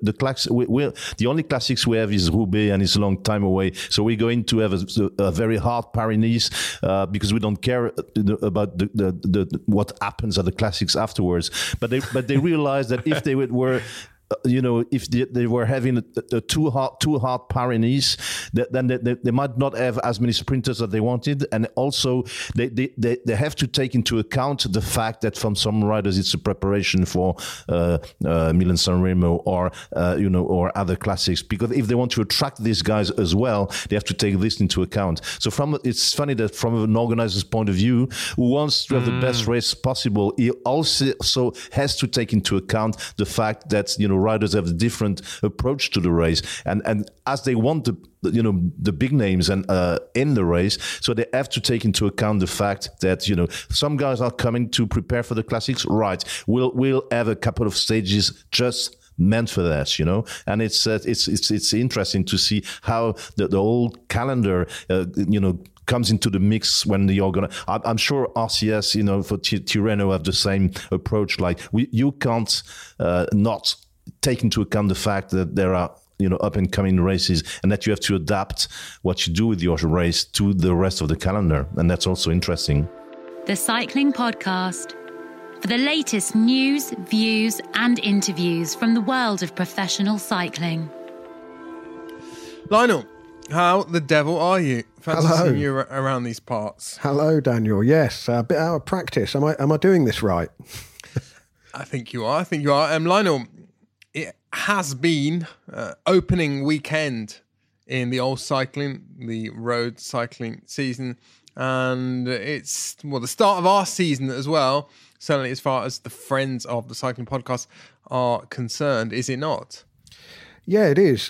the only classics we have is Roubaix, and it's a long time away. So we're going to have a very hard Paris-Nice because we don't care about the what happens at the classics afterwards. But they realized that if they were you know, if they were having a too hard Paris-Nice, then they might not have as many sprinters that they wanted, and also they have to take into account the fact that from some riders it's a preparation for Milan-San Remo or you know, or other classics, because if they want to attract these guys as well, they have to take this into account. So it's funny that from an organizer's point of view, who wants to have the best race possible, he also has to take into account the fact that, you know, riders have a different approach to the race, and as they want the big names and in the race, so they have to take into account the fact that, you know, some guys are coming to prepare for the classics, right? We'll have a couple of stages just meant for that, you know, and it's interesting to see how the whole calendar, you know, comes into the mix when the I'm sure RCS, you know, for Tirreno have the same approach. Like you can't not take into account the fact that there are, you know, up and coming races, and that you have to adapt what you do with your race to the rest of the calendar, and that's also interesting. The Cycling Podcast, for the latest news, views, and interviews from the world of professional cycling. Lionel, how the devil are you? Fancy Hello. seeing you around these parts. Hello, Daniel. Yes, a bit out of practice. Am I doing this right? I think you are. Lionel, it has been opening weekend in the old cycling, the road cycling season. and it's the start of our season as well. Certainly, as far as the Friends of the Cycling Podcast are concerned, is it not? Yeah, it is.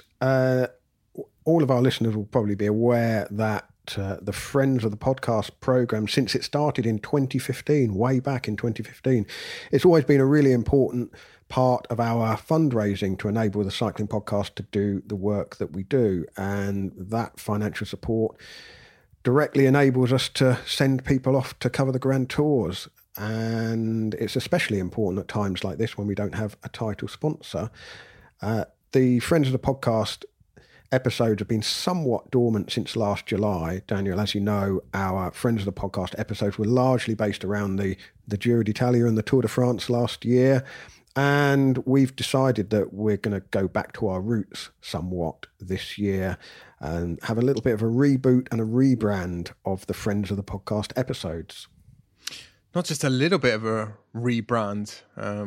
All of our listeners will probably be aware that the Friends of the Podcast program, since it started in 2015, way back in 2015, it's always been a really important part of our fundraising to enable the Cycling Podcast to do the work that we do. And that financial support directly enables us to send people off to cover the Grand Tours. And it's especially important at times like this when we don't have a title sponsor. The Friends of the Podcast episodes have been somewhat dormant since last July. Daniel, as you know, our Friends of the Podcast episodes were largely based around the Giro d'Italia and the Tour de France last year. And we've decided that we're going to go back to our roots somewhat this year and have a little bit of a reboot and a rebrand of the Friends of the Podcast episodes. Not just a little bit of a rebrand,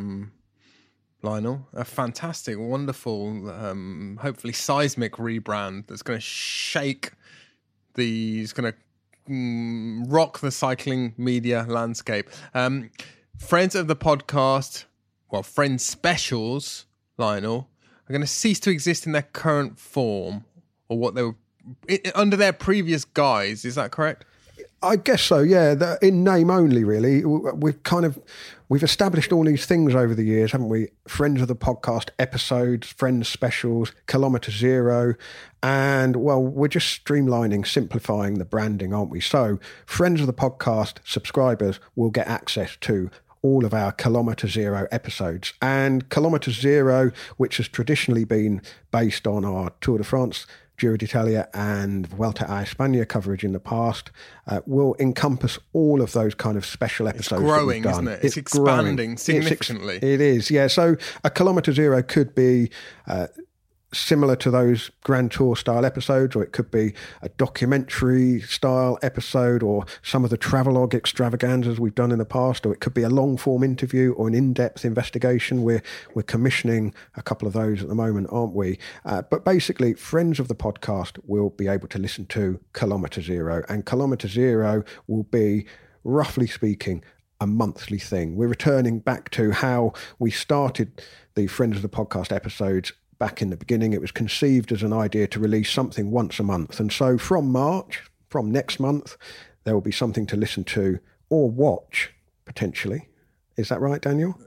Lionel. A fantastic, wonderful, hopefully seismic rebrand that's going to shake it's going to rock the cycling media landscape. Friends of the Podcast, Friends Specials, Lionel, are going to cease to exist in their current form, or what they were under their previous guise. Is that correct? I guess so, yeah. In name only, really. We've established all these things over the years, haven't we? Friends of the Podcast episodes, Friends Specials, Kilometre Zero, and, we're just streamlining, simplifying the branding, aren't we? So Friends of the Podcast subscribers will get access to all of our Kilometre Zero episodes. And Kilometre Zero, which has traditionally been based on our Tour de France, Giro d'Italia and Vuelta a España coverage in the past, will encompass all of those kind of special episodes. It's growing, isn't it? It's expanding significantly. It is, yeah. So a Kilometre Zero could be similar to those Grand Tour style episodes, or it could be a documentary style episode, or some of the travelogue extravaganzas we've done in the past, or it could be a long form interview or an in-depth investigation. We're commissioning a couple of those at the moment, aren't we? But basically, Friends of the Podcast will be able to listen to Kilometre Zero, and Kilometre Zero will be, roughly speaking, a monthly thing. We're returning back to how we started the Friends of the Podcast episodes. Back in the beginning, it was conceived as an idea to release something once a month. And so from next month, there will be something to listen to or watch, potentially. Is that right, Daniel?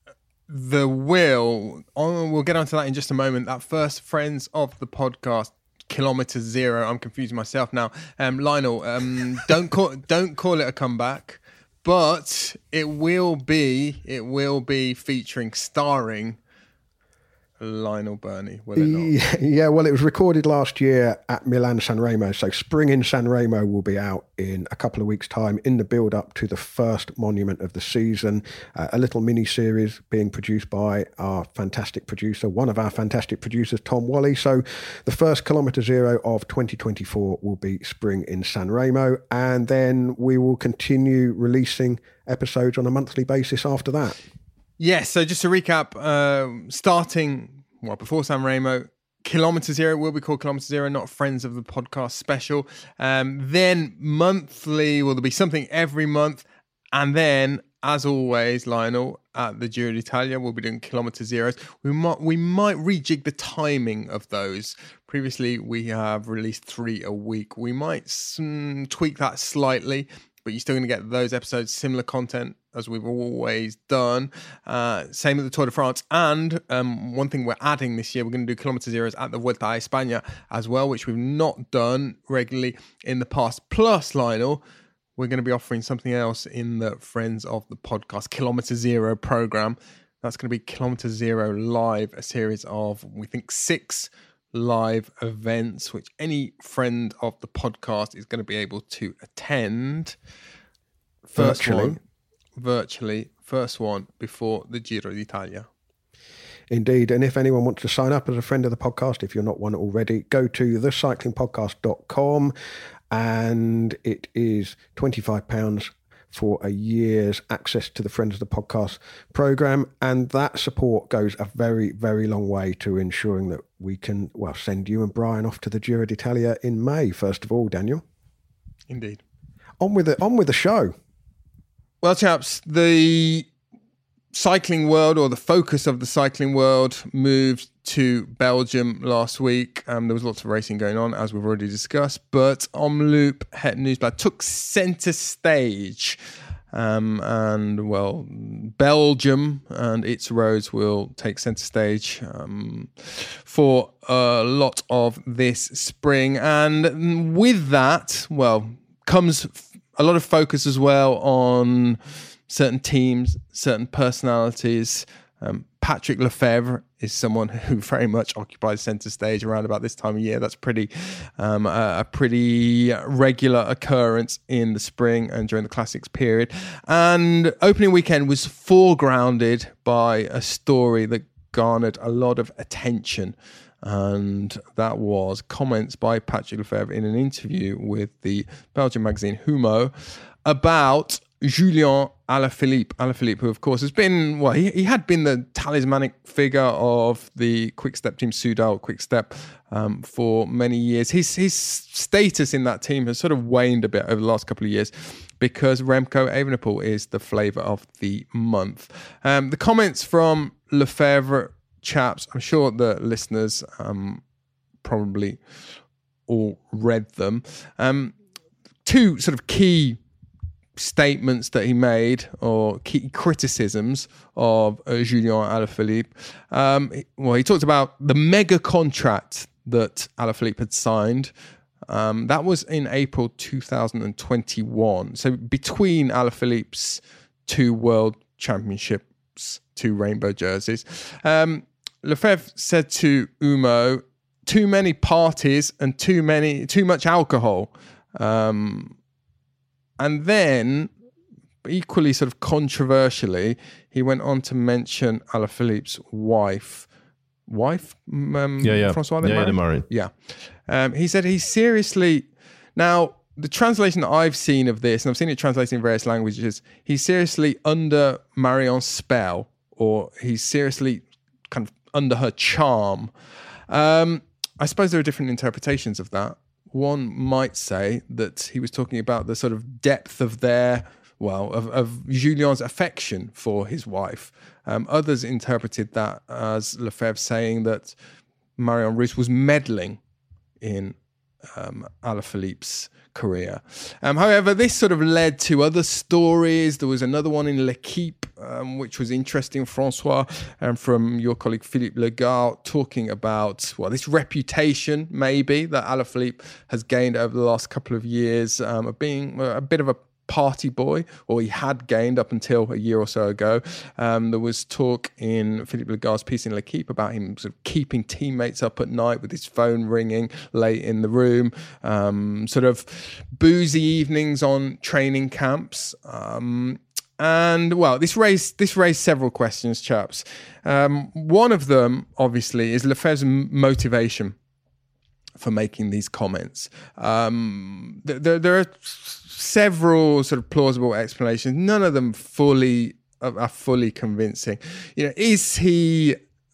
We'll get onto that in just a moment. That first Friends of the Podcast, Kilometre Zero. I'm confusing myself now. Lionel, don't call it a comeback, but it will be featuring, starring Lionel Birnie, will it not? Yeah, well, it was recorded last year at Milan San Remo, so Spring in San Remo will be out in a couple of weeks' time in the build-up to the first monument of the season, a little mini-series being produced by our fantastic producer, one of our fantastic producers, Tom Wally. So the first Kilometre Zero of 2024 will be Spring in San Remo, and then we will continue releasing episodes on a monthly basis after that. Yes, so just to recap, starting before San Remo, Kilometre Zero will be called Kilometre Zero, not Friends of the Podcast special. Then monthly, there'll be something every month. And then, as always, Lionel, at the Giro d'Italia, we'll be doing Kilometre Zeros. We might rejig the timing of those. Previously, we have released 3 a week. We might tweak that slightly, but you're still going to get those episodes, similar content as we've always done. Same with the Tour de France. And one thing we're adding this year, we're going to do Kilometre Zeros at the Vuelta a España as well, which we've not done regularly in the past. Plus, Lionel, we're going to be offering something else in the Friends of the Podcast Kilometre Zero program. That's going to be Kilometre Zero Live, a series of, we think, 6 live events, which any friend of the podcast is going to be able to attend. Virtually, first one before the Giro d'Italia. Indeed, and if anyone wants to sign up as a friend of the podcast, if you're not one already, go to thecyclingpodcast.com, and it is £25 for a year's access to the Friends of the Podcast programme, and that support goes a very, very long way to ensuring that we can, send you and Brian off to the Giro d'Italia in May, first of all, Daniel. Indeed. On with the show. Well, chaps, the cycling world, or the focus of the cycling world, moved to Belgium last week. There was lots of racing going on, as we've already discussed, but Omloop Het Nieuwsblad took centre stage. And well, Belgium and its roads will take centre stage for a lot of this spring. And with that, well, comes a lot of focus as well on certain teams, certain personalities. Patrick Lefevere is someone who very much occupies centre stage around about this time of year. That's a pretty regular occurrence in the spring and during the Classics period. And opening weekend was foregrounded by a story that garnered a lot of attention. And that was comments by Patrick Lefevere in an interview with the Belgian magazine Humo about Julien Alaphilippe. Alaphilippe, who of course has been, well, he had been the talismanic figure of the Quick-Step team, Soudal Quick-Step, for many years. His status in that team has sort of waned a bit over the last couple of years because Remco Evenepoel is the flavour of the month. The comments from Lefevere, chaps, I'm sure the listeners probably all read them. Two sort of key statements that he made, or key criticisms of Julien Alaphilippe. Well, he talked about the mega contract that Alaphilippe had signed. That was in April 2021. So between Alaphilippe's two world championships, two rainbow jerseys, Lefevere said to Humo, too many parties and too much alcohol. And then, equally sort of controversially, he went on to mention Alaphilippe's wife, François Desmarais. Yeah. He said he seriously... Now, the translation that I've seen of this, and I've seen it translated in various languages, he's seriously under Marion's spell, or he's seriously kind of under her charm. I suppose there are different interpretations of that. One might say that he was talking about the sort of depth of of Julien's affection for his wife. Others interpreted that as Lefevere saying that Marion Rousse was meddling in Alaphilippe's career. However, this sort of led to other stories. There was another one in L'Equipe, which was interesting, François, from your colleague Philippe Legard, talking about, well, this reputation maybe that Alaphilippe has gained over the last couple of years of being a bit of a party boy, or he had gained up until a year or so ago. There was talk in Philippe Legard's piece in L'Equipe about him sort of keeping teammates up at night with his phone ringing late in the room, sort of boozy evenings on training camps. And well, this raised several questions, chaps. One of them, obviously, is Lefevere's motivation for making these comments. There are several sort of plausible explanations. None of them are fully convincing. Is he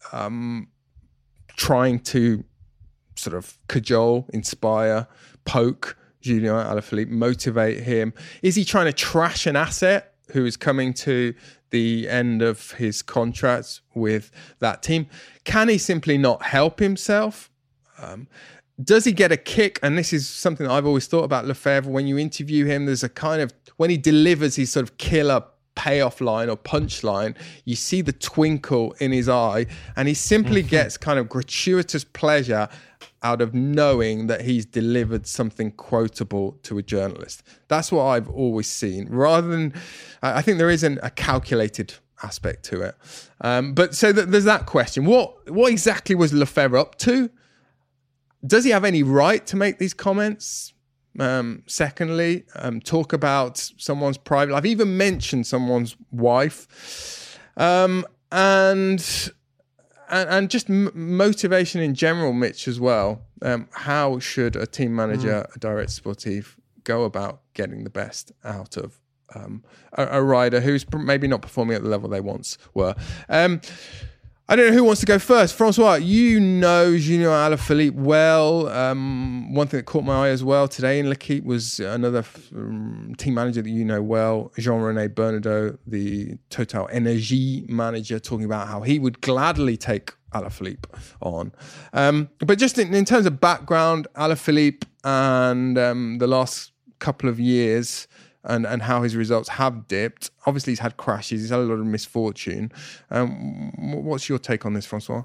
trying to sort of cajole, inspire, poke Julien Alaphilippe, motivate him? Is he trying to trash an asset who is coming to the end of his contract with that team? Can he simply not help himself? Does he get a kick? And this is something that I've always thought about Lefevere. When you interview him, there's a kind of, when he delivers his sort of killer payoff line or punch line, you see the twinkle in his eye, and he simply gets kind of gratuitous pleasure out of knowing that he's delivered something quotable to a journalist. That's what I've always seen. Rather than, I think there isn't a calculated aspect to it. But so there's that question. What exactly was Lefevere up to? Does he have any right to make these comments? Secondly, talk about someone's private life, even mention someone's wife, and just motivation in general, Mitch, as well. How should a team manager, a director sportif, go about getting the best out of a rider who's maybe not performing at the level they once were? I don't know who wants to go first. Francois, you know Julien Alaphilippe well. One thing that caught my eye as well today in L'Équipe was another team manager that you know well, Jean-René Bernadotte, the Total Energy manager, talking about how he would gladly take Alaphilippe on. But just in terms of background, Alaphilippe and the last couple of years, and how his results have dipped. Obviously, he's had crashes. He's had a lot of misfortune. What's your take on this, Francois?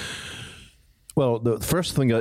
Well, the first thing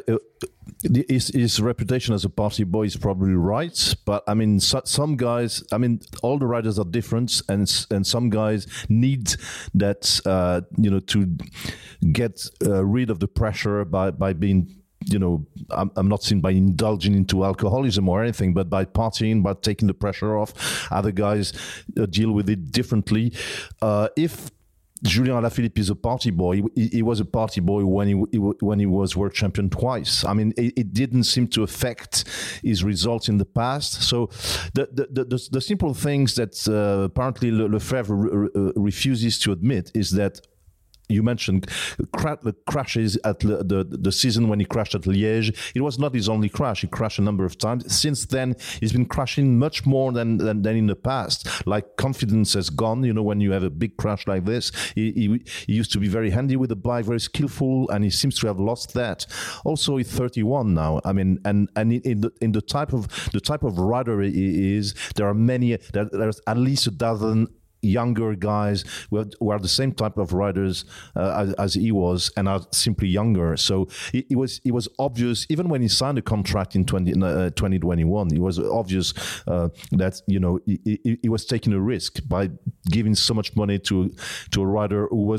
his reputation as a party boy is probably right, but I mean, some guys. I mean, all the riders are different, and some guys need that, to get rid of the pressure by being. I'm not saying by indulging into alcoholism or anything, but by partying, by taking the pressure off. Other guys deal with it differently. If Julien Alaphilippe is a party boy, he was a party boy when he was world champion twice. I mean, it didn't seem to affect his results in the past. So the simple things that apparently Lefebvre refuses to admit is that. You mentioned the crashes at the season when he crashed at Liège. It was not his only crash. He crashed a number of times. Since then, he's been crashing much more than in the past. Like, confidence has gone. When you have a big crash like this, he used to be very handy with the bike, very skillful, and he seems to have lost that. Also, he's 31 now. I mean, and in the type of rider he is, there are many. There's at least a dozen younger guys who are the same type of riders as he was, and are simply younger. So it was obvious, even when he signed a contract in 2021, it was obvious that he was taking a risk by giving so much money to a rider who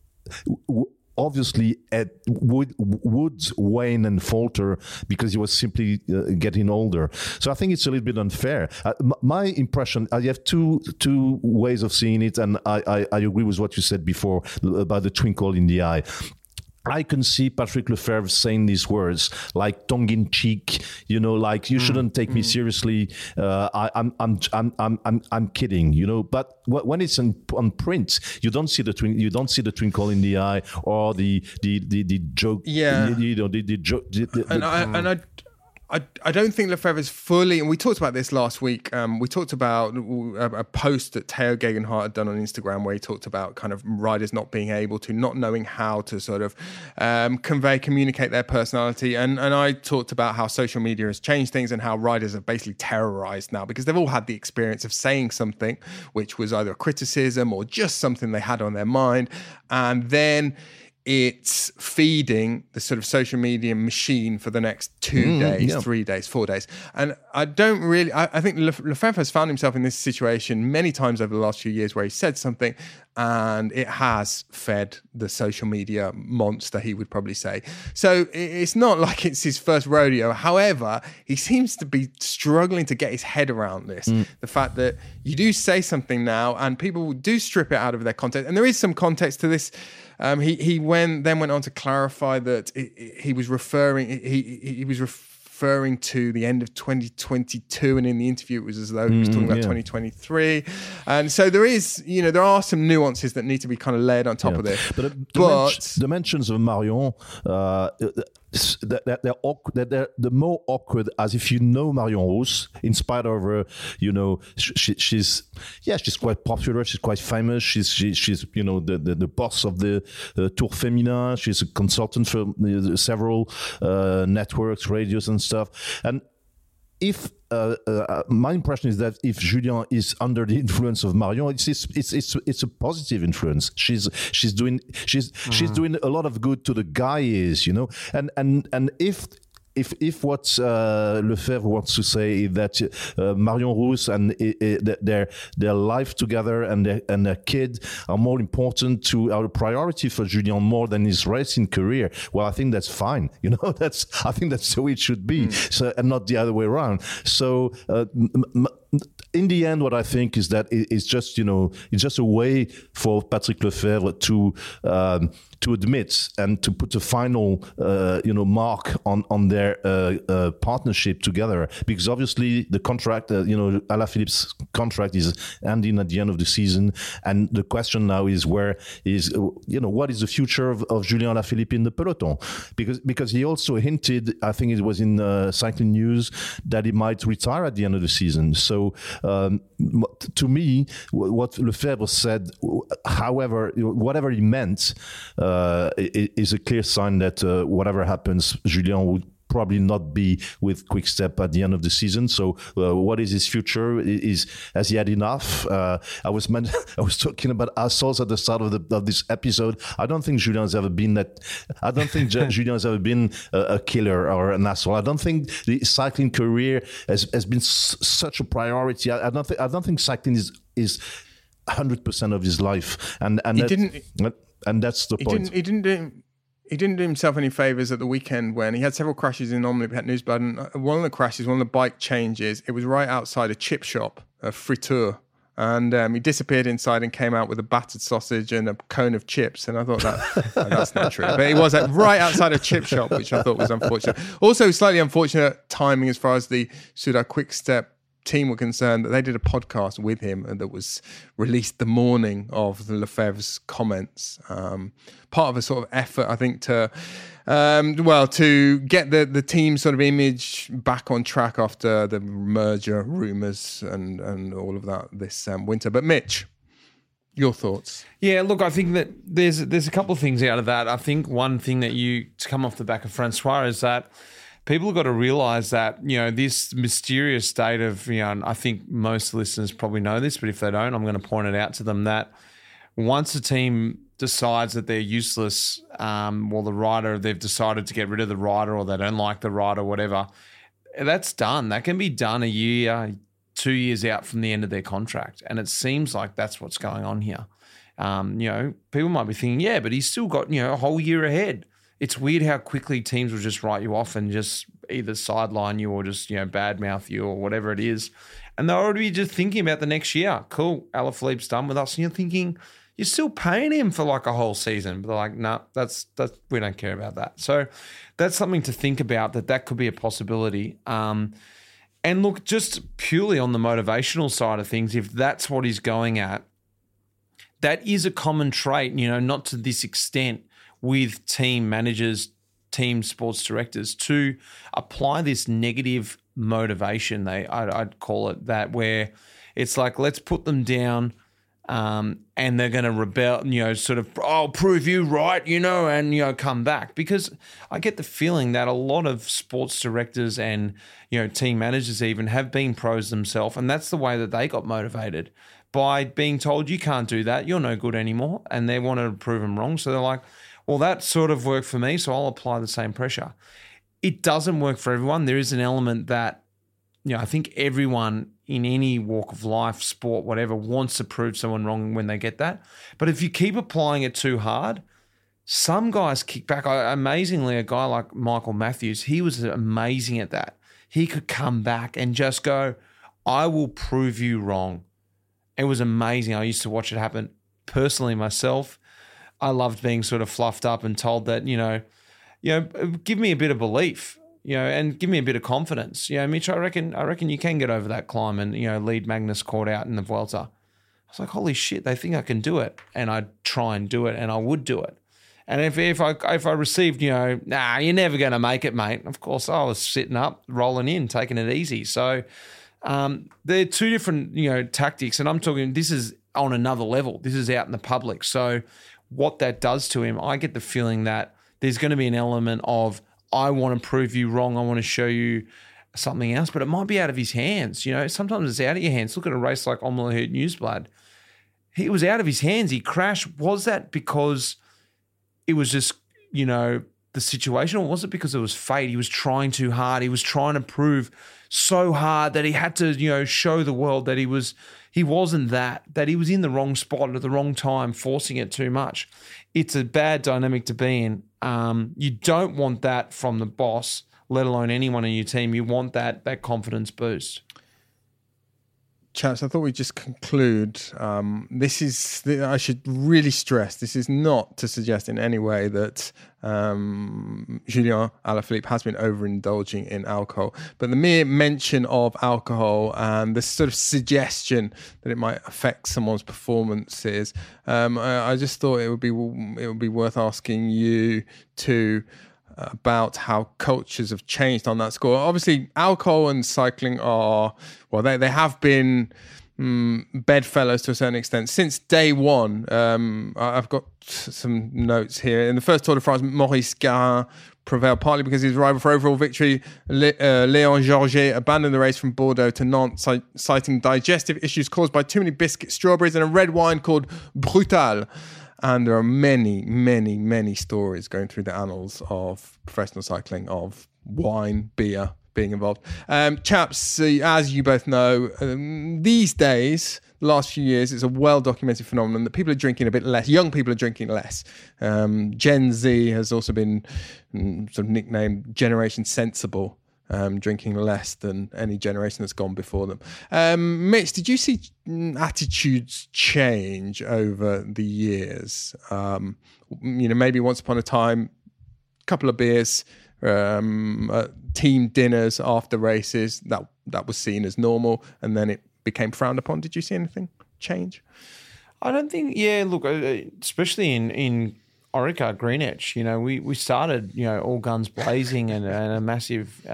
obviously would wane and falter because he was simply getting older. So I think it's a little bit unfair. My impression, I have two ways of seeing it, and I agree with what you said before about the twinkle in the eye. I can see Patrick Lefebvre saying these words like tongue-in-cheek, like you shouldn't take me seriously. I'm kidding, But when it's on print, you don't see the twinkle in the eye or the joke. Yeah, the joke. I don't think Lefebvre is fully, and we talked about this last week. We talked about a post that Theo Gegenhardt had done on Instagram where he talked about kind of riders not knowing how to sort of communicate their personality. And I talked about how social media has changed things and how riders are basically terrorized now because they've all had the experience of saying something which was either a criticism or just something they had on their mind. And then it's feeding the sort of social media machine for the next 2 days, 3 days, 4 days. And I think Lefebvre has found himself in this situation many times over the last few years where he said something and it has fed the social media monster, he would probably say. So it's not like it's his first rodeo. However, he seems to be struggling to get his head around this. The fact that you do say something now and people do strip it out of their context. And there is some context to this. He went on to clarify that he was referring to the end of 2022, and in the interview it was as though he was talking about 2023. And so there are some nuances that need to be kind of layered on top of this. But the mentions of Marion, they're the more awkward as if Marion Rousse, in spite of her, she's quite popular, she's quite famous, she's the boss of the Tour Féminin, she's a consultant for several networks, radios and stuff. And if my impression is that if Julien is under the influence of Marion, it's a positive influence. She's doing a lot of good to the guys, and if what Lefebvre wants to say is that Marion Rousse and their life together and their kid are more important to our priority for Julien more than his racing career, well, I think that's fine. I think that's the way it should be. So, and not the other way around. So in the end, what I think is that it's just a way for Patrick Lefebvre to admit and to put a final mark on their partnership together, because obviously the contract, Alaphilippe's contract is ending at the end of the season, and the question now is what is the future of Julien Alaphilippe in the peloton, because he also hinted, I think it was in Cycling News, that he might retire at the end of the season. So to me, what Lefebvre said, however, whatever he meant, is a clear sign that whatever happens, Julien would probably not be with Quick-Step at the end of the season. So what is his future? Has he had enough? I was talking about assholes at the start of this episode. I don't think Julien has ever been that. I don't think Julien has ever been a killer or an asshole. I don't think the cycling career has been such a priority. I don't think cycling is 100% of his life. And that's the point. He didn't do himself any favours at the weekend when he had several crashes in Omloop Het Nieuwsblad, and one of the bike changes, it was right outside a chip shop, a friteur, and he disappeared inside and came out with a battered sausage and a cone of chips, and I thought that's not true, but he was right outside a chip shop, which I thought was unfortunate. Also, slightly unfortunate timing as far as the Soudal Quick-Step team were concerned, that they did a podcast with him and that was released the morning of the Lefebvre's comments. Part of a sort of effort, I think, to get the team sort of image back on track after the merger rumours and all of that this winter. But Mitch, your thoughts? Yeah, look, I think that there's a couple of things out of that. I think one thing that to come off the back of Francois is that people have got to realise that, this mysterious state of, and I think most listeners probably know this, but if they don't, I'm going to point it out to them, that once a team decides that they're useless, the rider, they've decided to get rid of the rider, or they don't like the rider, whatever, that's done. That can be done a year, 2 years out from the end of their contract. And it seems like that's what's going on here. People might be thinking, yeah, but he's still got, a whole year ahead. It's weird how quickly teams will just write you off and just either sideline you or just, badmouth you or whatever it is. And they're already just thinking about the next year. Cool, Alaphilippe's done with us. And you're thinking, you're still paying him for like a whole season. But they're like, no, that's we don't care about that. So that's something to think about, that could be a possibility. And look, just purely on the motivational side of things, if that's what he's going at, that is a common trait, not to this extent, with team managers, team sports directors, to apply this negative motivation. I'd call it that, where it's like, let's put them down, and they're going to rebel, I'll prove you right, and, come back. Because I get the feeling that a lot of sports directors and, team managers even have been pros themselves, and that's the way that they got motivated, by being told you can't do that, you're no good anymore, and they want to prove them wrong. So they're like, well, that sort of worked for me, so I'll apply the same pressure. It doesn't work for everyone. There is an element that, I think everyone in any walk of life, sport, whatever, wants to prove someone wrong when they get that. But if you keep applying it too hard, some guys kick back. Amazingly, a guy like Michael Matthews, he was amazing at that. He could come back and just go, I will prove you wrong. It was amazing. I used to watch it happen personally myself. I loved being sort of fluffed up and told that, give me a bit of belief, and give me a bit of confidence. Mitch, I reckon you can get over that climb and, lead Magnus Cort out in the Vuelta. I was like, holy shit, they think I can do it. And I'd try and do it, and I would do it. And if I received, nah, you're never going to make it, mate. Of course, I was sitting up, rolling in, taking it easy. So they're two different, tactics. And I'm talking, this is on another level. This is out in the public. So what that does to him, I get the feeling that there's going to be an element of, I want to prove you wrong. I want to show you something else, but it might be out of his hands. Sometimes it's out of your hands. Look at a race like Omloop Het Nieuwsblad. He was out of his hands. He crashed. Was that because it was just, the situation, or was it because it was fate? He was trying too hard. He was trying to prove so hard that he had to, show the world that he wasn't that he was in the wrong spot at the wrong time, forcing it too much. It's a bad dynamic to be in. You don't want that from the boss, let alone anyone in your team. You want that confidence boost. Chaps, I thought we'd just conclude. I should really stress, this is not to suggest in any way that Julien Alaphilippe has been overindulging in alcohol. But the mere mention of alcohol and this sort of suggestion that it might affect someone's performances, I just thought it would be worth asking you to about how cultures have changed on that score. Obviously, alcohol and cycling they have been bedfellows to a certain extent since day one. I've got some notes here. In the first Tour de France, Maurice Garin prevailed partly because his rival for overall victory, Léon Georget, abandoned the race from Bordeaux to Nantes, citing digestive issues caused by too many biscuit strawberries and a red wine called Brutal. And there are many, many, many stories going through the annals of professional cycling of wine, beer being involved. Chaps, as you both know, these days, the last few years, it's a well-documented phenomenon that people are drinking a bit less. Young people are drinking less. Gen Z has also been sort of nicknamed Generation Sensible. Drinking less than any generation that's gone before them. Mitch, did you see attitudes change over the years? Maybe once upon a time, a couple of beers, team dinners after races, that was seen as normal, and then it became frowned upon. Did you see anything change? I don't think. Yeah, look, especially in Orica, Green Edge, we started, all guns blazing and a massive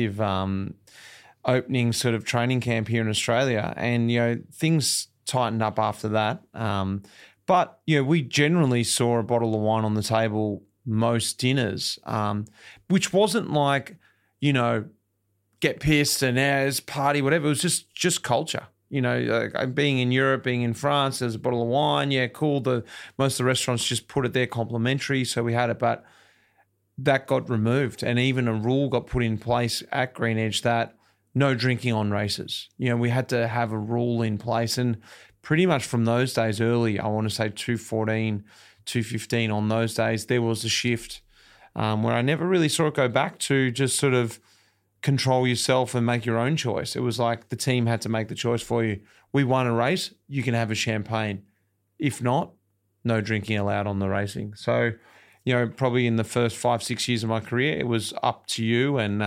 opening sort of training camp here in Australia, and things tightened up after that. But we generally saw a bottle of wine on the table most dinners, which wasn't like get pissed and as party whatever. It was just culture. Being in Europe, being in France, there's a bottle of wine. Yeah, cool. Most of the restaurants just put it there complimentary, so we had it. But that got removed, and even a rule got put in place at Green Edge that no drinking on races. We had to have a rule in place, and pretty much from those days early, I want to say 2014, 2015, on those days, there was a shift where I never really saw it go back to just sort of control yourself and make your own choice. It was like the team had to make the choice for you. We won a race, you can have a champagne. If not, no drinking allowed on the racing. So, probably in the first 5-6 years of my career, it was up to you and,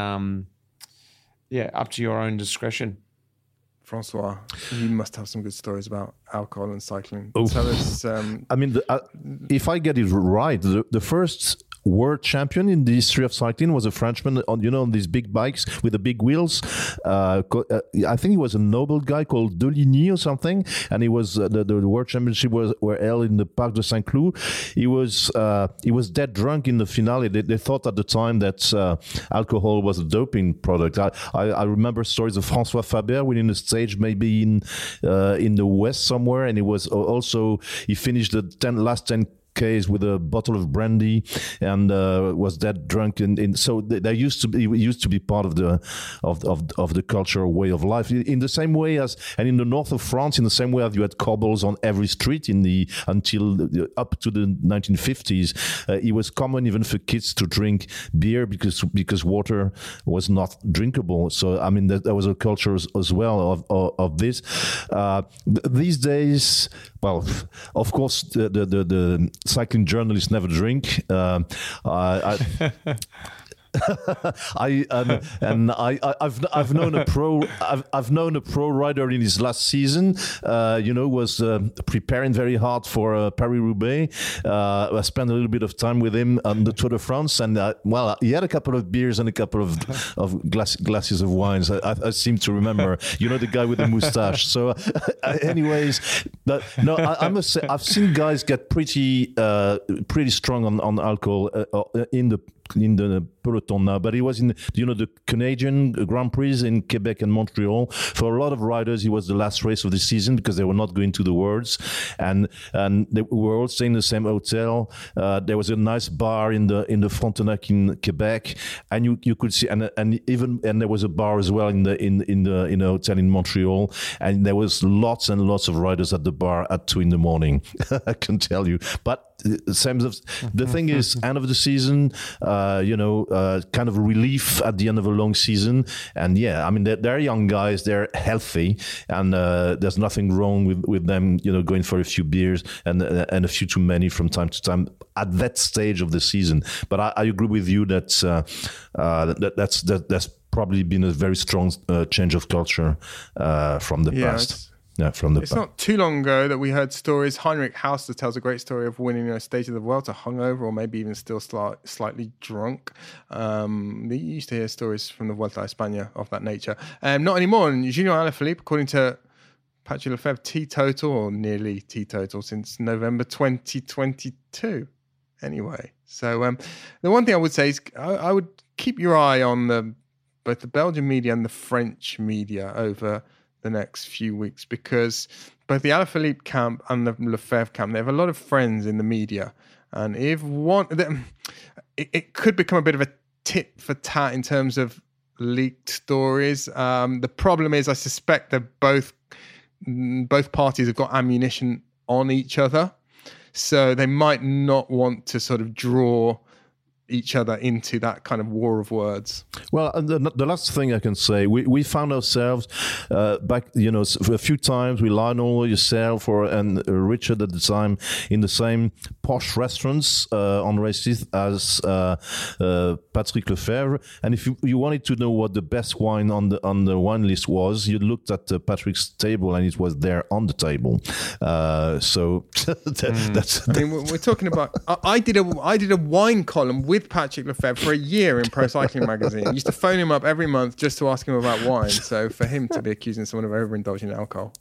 up to your own discretion. Francois, you must have some good stories about alcohol and cycling. Oh. Tell us. If I get it right, the first world champion in the history of cycling was a Frenchman on these big bikes with the big wheels. I think he was a Noble guy called Deligny or something, and he was the world championship were held in the Parc de Saint-Cloud. He was dead drunk in the finale. They thought at the time that alcohol was a doping product. I remember stories of François Faber winning the stage maybe in the West somewhere, and he finished the last 10 Ks with a bottle of brandy and was that drunk, and so there used to be part of the cultural way of life in the same way as, and in the north of France, in the same way as you had cobbles on every street until up to the 1950s. It was common even for kids to drink beer because water was not drinkable. So there was a culture as well of this. These days, well, of course, the cycling journalists never drink. I've known a pro rider in his last season. Was preparing very hard for Paris-Roubaix. I spent a little bit of time with him on the Tour de France, and he had a couple of beers and a couple of glasses of wines. I seem to remember. The guy with the moustache. So, anyways, I must say I've seen guys get pretty strong on alcohol in the peloton now, but he was in the Canadian Grand Prix in Quebec and Montreal. For a lot of riders, it was the last race of the season because they were not going to the Worlds, and we were all staying in the same hotel. There was a nice bar in the Frontenac in Quebec, and you could see, and there was a bar as well in the hotel in Montreal, and there was lots and lots of riders at the bar at 2 a.m. I can tell you, but The thing is, end of the season, kind of relief at the end of a long season. And yeah, I mean, they're young guys, they're healthy, and there's nothing wrong with them, going for a few beers and a few too many from time to time at that stage of the season. But I agree with you that's probably been a very strong change of culture from the past. It's not too long ago that we heard stories. Heinrich Hausler tells a great story of winning a stage of the Vuelta hungover, or maybe even still slightly drunk. You used to hear stories from the Vuelta a España of that nature. Not anymore. And Junior Alaphilippe, according to Patrick Lefevere, teetotal or nearly teetotal since November 2022. Anyway, so the one thing I would say is I would keep your eye on both the Belgian media and the French media over the next few weeks, because both the Alaphilippe camp and the Lefevere camp, they have a lot of friends in the media, and if it could become a bit of a tit for tat in terms of leaked stories. The problem is, I suspect that both parties have got ammunition on each other, so they might not want to sort of draw each other into that kind of war of words. Well, the last thing I can say, we found ourselves back, a few times with Lionel, yourself, and Richard at the time in the same posh restaurants on races as Patrick Lefevere. And if you wanted to know what the best wine on the wine list was, you looked at Patrick's table and it was there on the table. So that's. I mean, we're talking about. I did a wine column with Patrick Lefevere for a year in Pro Cycling Magazine. I used to phone him up every month just to ask him about wine. So for him to be accusing someone of overindulging in alcohol,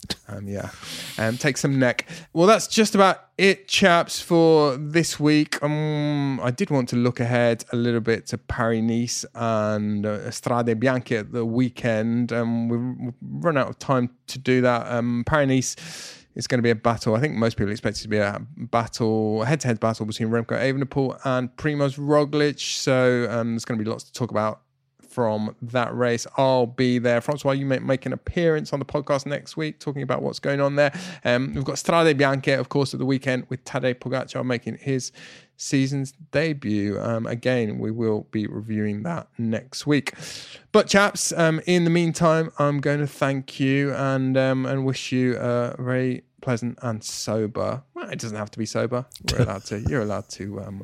take some neck. Well, that's just about it, chaps, for this week. I did want to look ahead a little bit to Paris-Nice and Strade Bianche at the weekend. We've run out of time to do that. Paris-Nice, it's going to be a battle. I think most people expect it to be a head-to-head battle between Remco Evenepoel and Primož Roglic. So there's going to be lots to talk about from that race. I'll be there. Francois, you may make an appearance on the podcast next week talking about what's going on there. We've got Strade Bianche, of course, at the weekend with Tadej Pogačar making his season's debut. Again, we will be reviewing that next week. But chaps, in the meantime, I'm going to thank you and wish you a very pleasant and sober. Well, it doesn't have to be sober. You're allowed to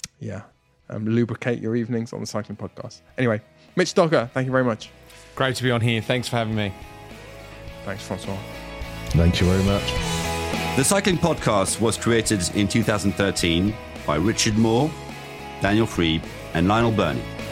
lubricate your evenings on the Cycling Podcast. Anyway, Mitch Docker, thank you very much. Great to be on here. Thanks for having me. Thanks, Francois. Thank you very much. The Cycling Podcast was created in 2013 by Richard Moore, Daniel Freeb, and Lionel Burney.